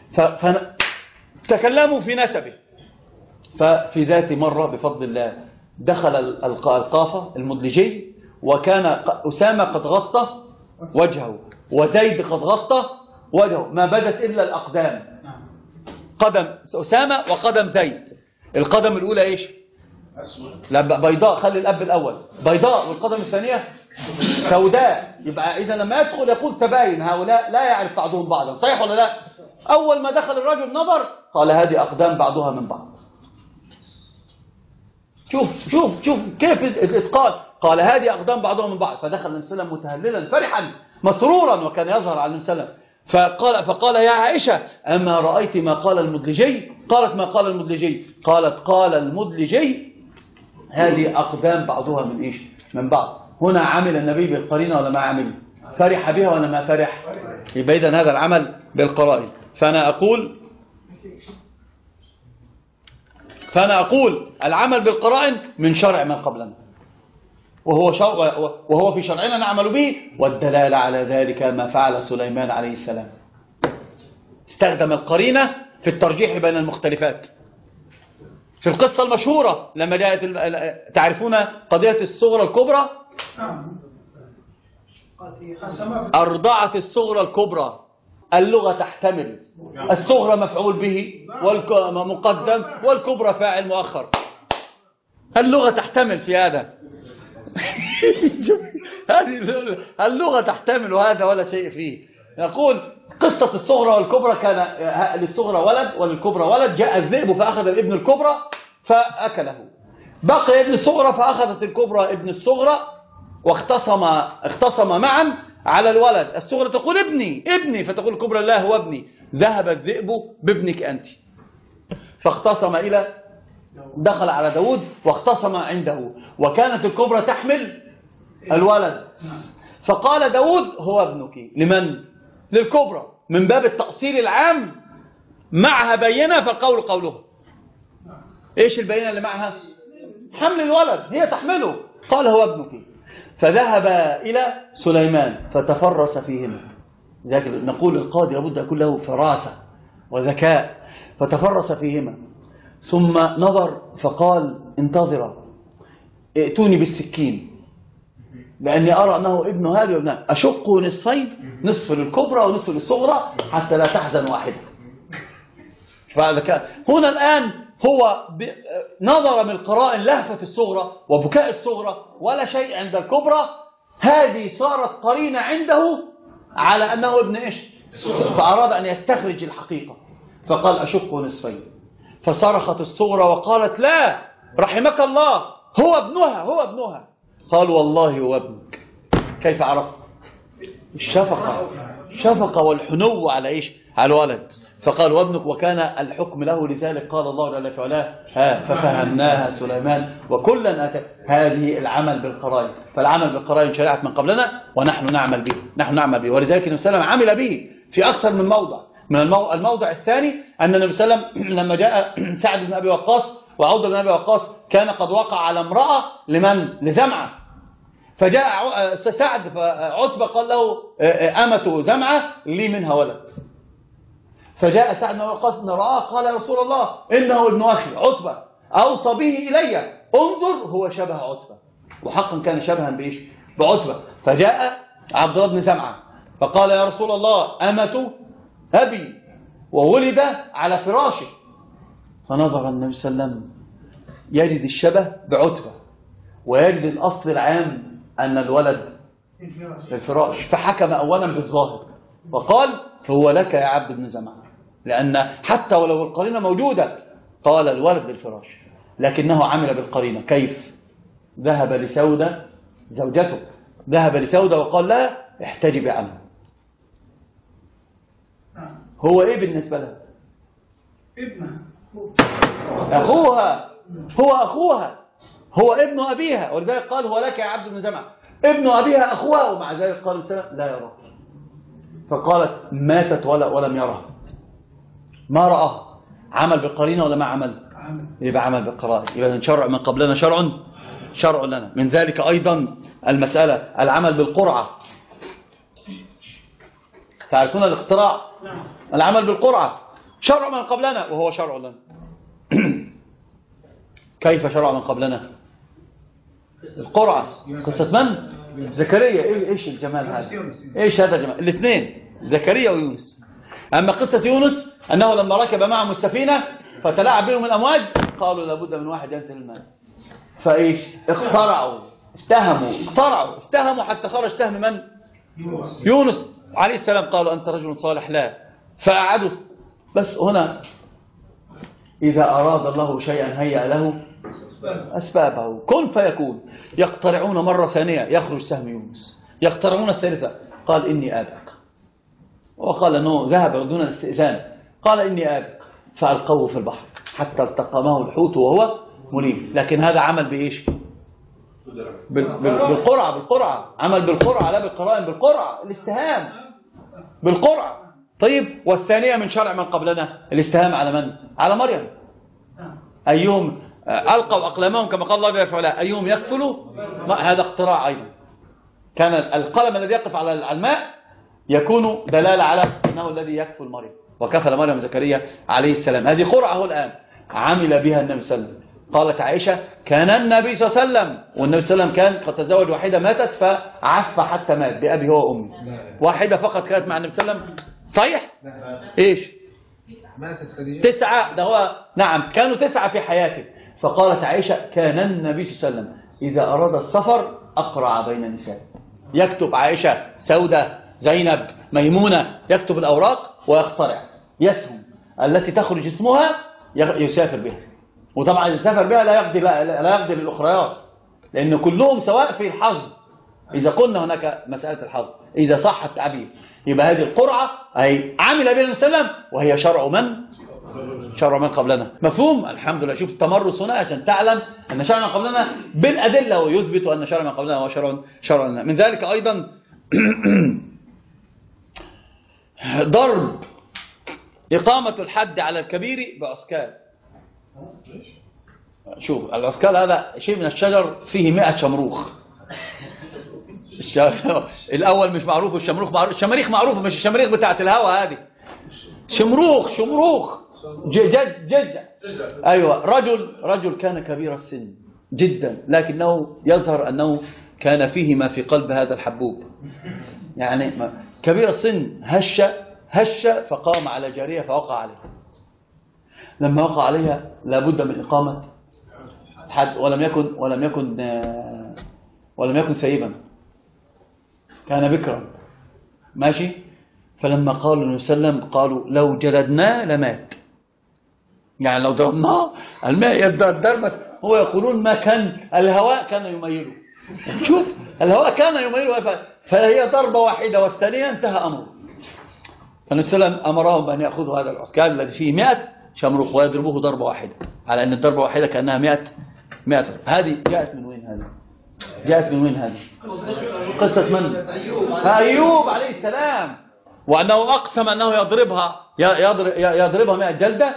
فتكلموا في نسبه. ففي ذات مرة بفضل الله دخل القافة المدلجي وكان أسامة قد غطى وجهه وزيد قد غطى وجهه ما بدت إلا الأقدام. قدم أسامة وقدم زيد. القدم الأولى إيش؟ لا بيضاء. خلي الأب الأول بيضاء والقدم الثانية سوداء. يبقى إذا لما يدخل يقول تباين هؤلاء لا يعرف بعضهم بعضا. صحيح ولا لا؟ أول ما دخل الرجل نظر قال هذه أقدام بعضها من بعض. شوف شوف شوف كيف الإتقان. قال هذه أقدام بعضها من بعض. فدخل النبي صلى الله عليه وسلم متهللا فرحا مسرورا، وكان يظهر على النبي صلى الله عليه وسلم. فقال, فقال يا عائشة أما رأيت ما قال المدلجي؟ قالت ما قال المدلجي؟ قالت قال المدلجي هذه أقدام بعضها من إيش؟ من بعض. هنا عمل النبي بالقرينة ولا ما عمل؟ فرح بها ولا ما فرح؟ يبقى إذن هذا العمل بالقرائن. فأنا أقول فأنا أقول العمل بالقرائن من شرع من قبلنا، وهو, شرع وهو في شرعنا نعمل به. والدلالة على ذلك ما فعل سليمان عليه السلام، استخدم القرينة في الترجيح بين المختلفات. في القصة المشهورة لما جاءت تعرفون قضية الصغرى الكبرى، أرضعت الصغرى الكبرى. اللغة تحتمل الصغرى مفعول به مقدم والكبرى فاعل مؤخر. اللغة تحتمل في هذا. اللغة تحتمل هذا ولا شيء فيه. يقول قصة الصغرى والكبرى، كان للصغرى ولد وللكبرى ولد، جاء الذئب فأخذ الابن الكبرى فأكله، بقي ابن الصغرى فأخذت الكبرى ابن الصغرى، واختصم اختصم معا على الولد. الصغرى تقول ابني ابني، فتقول الكبرى لا هو ابني. ذهب الذئب بابنك أنت، فاختصم إلى دخل على داود واختصم عنده، وكانت الكبرى تحمل الولد. فقال داود هو ابنك. لمن؟ للكبرى، من باب التأصيل العام، معها بينة فالقول قوله. ايش البينة اللي معها؟ حمل الولد، هي تحمله. قال هو ابنك. فذهب إلى سليمان فتفرس فيهما. لذلك نقول القاضي لابد أن يكون له فراسة وذكاء. فتفرس فيهما ثم نظر فقال انتظرا ائتوني بالسكين، لأني أرى أنه ابن هذه وابنها. أشق نصفين، نصف للكبرى ونصف للصغرى حتى لا تحزن واحدة. فذكاء. هنا الآن هو نظر من القرائن لهفة الصغرى وبكاء الصغرى ولا شيء عند الكبرى. هذه صارت قرينة عنده على أنه ابن إيش؟ فأراد أن يستخرج الحقيقة فقال أشق نصفين. فصرخت الصغرى وقالت لا رحمك الله هو ابنها هو ابنها. قال والله هو ابنك. كيف عرفت؟ الشفقة الشفقة والحنو على إيش؟ على الولد. فقال وابنك، وكان الحكم له. لذلك قال الله جل في علاه ففهمناها سليمان وكلا أتى. هذه العمل بالقرائن. فالعمل بالقرائن شريعة من قبلنا ونحن نعمل به نحن نعمل به ولذلك النبي صلى الله عليه وسلم عمل به في أكثر من موضع. من الموضع الثاني أن النبي صلى الله عليه وسلم لما جاء سعد بن أبي وقاص وعوض بن أبي وقاص كان قد وقع على امرأة لمن؟ لزمعة. فجاء سعد فعتبة قال له أمة زمعة لي منها ولد. فجاء سعد بن أبي وقاص رآه قال يا رسول الله إنه ابن أخي عتبة أوصى به إلي انظر هو شبه عتبة. وحقا كان شبها بإيش؟ بعتبة. فجاء عبد الله بن زمعة فقال يا رسول الله أمة أبي وولد على فراشه. فنظر النبي صلى الله عليه وسلم يجد الشبه بعتبة ويجد الأصل العام أن الولد للفراش. فحكم أولا بالظاهر وقال فهو لك يا عبد بن زمعة، لأن حتى ولو القرينة موجودة قال الولد للفراش، لكنه عمل بالقرينة. كيف؟ ذهب لسودة زوجته ذهب لسودة وقال لا احتجبي عنه. هو ايه بالنسبة لها؟ ابنها أخوها هو أخوها هو ابن أبيها. ولذلك قال هو لك يا عبد بن زمعة ابن أبيها أخوها. ومع ذلك قال السلام لا يراه. فقالت ماتت ولا ولم يرها. ما رآه. عمل بالقرينة ولا ما عمل؟ يبقى عمل بالقرائن. يبقى شرع من قبلنا شرع شرع لنا. من ذلك أيضا المسألة العمل بالقرعة. تعرفون الاختراع؟ العمل بالقرعة شرع من قبلنا وهو شرع لنا. كيف شرع من قبلنا؟ القرعة قصة من؟ زكريا. ايش الجمال هذا؟ ايش هذا الجمال؟ الاثنين زكريا ويونس. اما قصة يونس انه لما ركب معهم السفينة فتلاعب بهم الامواج قالوا لابد من واحد ينزل الماء. فايش؟ اقترعوا استهموا اقترعوا استهموا حتى خرج سهم من؟ يونس عليه السلام. قالوا انت رجل صالح. لا. فأعادوا. بس هنا إذا أراد الله شيئا هيأ له أسبابه كن فيكون. يقترعون مرة ثانية يخرج سهم يونس، يقترعون الثالثة قال إني آبق، وقال أنه ذهب دون الاستئذان، قال إني آبق، فألقوه في البحر حتى التقمه الحوت وهو مليم. لكن هذا عمل بإيش؟ بالقرعة، بالقرعة عمل بالقرعة لا بالقرائن، بالقرعة الاستهام بالقرعة. طيب والثانية من شرع من قبلنا الاستهام على من؟ على مريم. أيهم ألقوا أقلامهم كما قال الله جل وعلا أيهم يكفلوا، هذا اقتراع أيضا. كان القلم الذي يقف على الماء يكون دلالة على أنه الذي يكفل مريم، وكفل مريم زكريا عليه السلام. هذه قرعة الآن عمل بها النبي صلى الله عليه وسلم. قالت عائشة كان النبي صلى الله عليه وسلم، والنبي صلى الله عليه وسلم كان قد تزوج واحدة ماتت فعف حتى مات بأبي هو وأمي. واحدة فقط كانت مع النبي صلى الله عليه وسلم، صحيح؟ إيش؟ تسعة، ده هو نعم كانوا تسعة في حياته. فقالت عائشة كان النبي صلى الله عليه وسلم إذا أراد السفر أقرع بين النساء، يكتب عائشة، سودة، زينب، ميمونة، يكتب الأوراق ويقترع يسهم التي تخرج اسمها يسافر بها. وطبعا يسافر بها لا يقضي لا يقضي للأخريات، لأن كلهم سواء في الحظ. إذا قلنا هناك مسألة الحظ إذا صح التعبير، يبقى هذه القرعة أي عمل بها النبي صلى الله عليه وسلم وهي شرع من؟ شرع من قبلنا. مفهوم؟ الحمد لله. شوف التمرس هنا عشان تعلم أن شرع من قبلنا بالأدلة ويثبت أن شرع من قبلنا هو شرع شرع لنا. من ذلك أيضا ضرب إقامة الحد على الكبير بعسكال. شوف العسكال هذا شيء من الشجر فيه مئة شمروخ. الأول مش معروف، الشمروخ معروف، الشماريخ معروفة، مش الشماريخ بتاعت الهواء هذه، شمروخ شمروخ جد جد. أيوة. رجل رجل كان كبير السن جدا، لكنه يظهر أنه كان فيه ما في قلب هذا الحبوب، يعني كبير السن هش هش فقام على جارية فوقع عليها. لما وقع عليها لابد من إقامة حد، ولم يكن ولم يكن ولم يكن ثيبا، كان بكرا ماشي. فلما قالوا النبي صلى الله عليه وسلم قالوا لو جلدناه لمات، يعني لو ضربناه الماء يبدأ الضربة. هو يقولون ما كان الهواء كان يميله، شوف الهواء كان يميله، فهي ضربة واحدة والثانية انتهى أمره. فالنبي صلى الله عليه وسلم أمرهم أن يأخذوا هذا العسكال الذي فيه مئة شمروخ ويضربوه ضربة واحدة، على أن الضربة واحدة كأنها مئة مئة. هذه جاءت من وين؟ هذه جاءت من وين؟ هذه قصة من؟ أيوب عليه السلام، وأنه أقسم أنه يضربها يضرب يضربها مئة جلدة.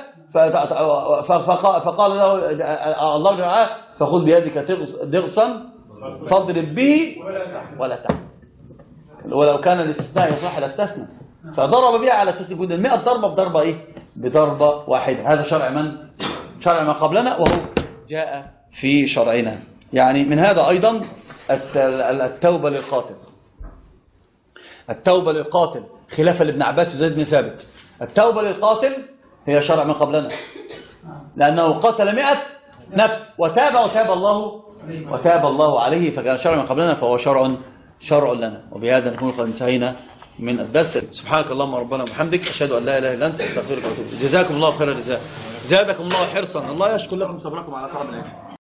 فقال له الله تعالى فخذ بيدك ضغصا فاضرب به ولا تعب. ولو كان الاستثناء يصح لاستثنى، فضرب بها على اساس يكون المئة ضربة بضربة ايه؟ بضربة واحدة. هذا شرع من؟ شرع ما قبلنا، وهو جاء في شرعنا. يعني من هذا أيضا التوبة للقاتل، التوبة للقاتل خلافا لابن عباس زيد بن ثابت. التوبة للقاتل هي شرع من قبلنا، لأنه قتل مئة نفس وتاب وتاب الله وتاب الله عليه، فكان شرع من قبلنا فهو شرع شرع لنا. وبهذا نكون قد انتهينا من الدرس. سبحانك اللهم ربنا وبحمدك، أشهد أن لا إله إلا أنت، أستغفرك وأتوب إليك. جزاكم الله خير الجزاء، زادكم الله حرصا، الله يشكر لكم صبركم على طلب العلم.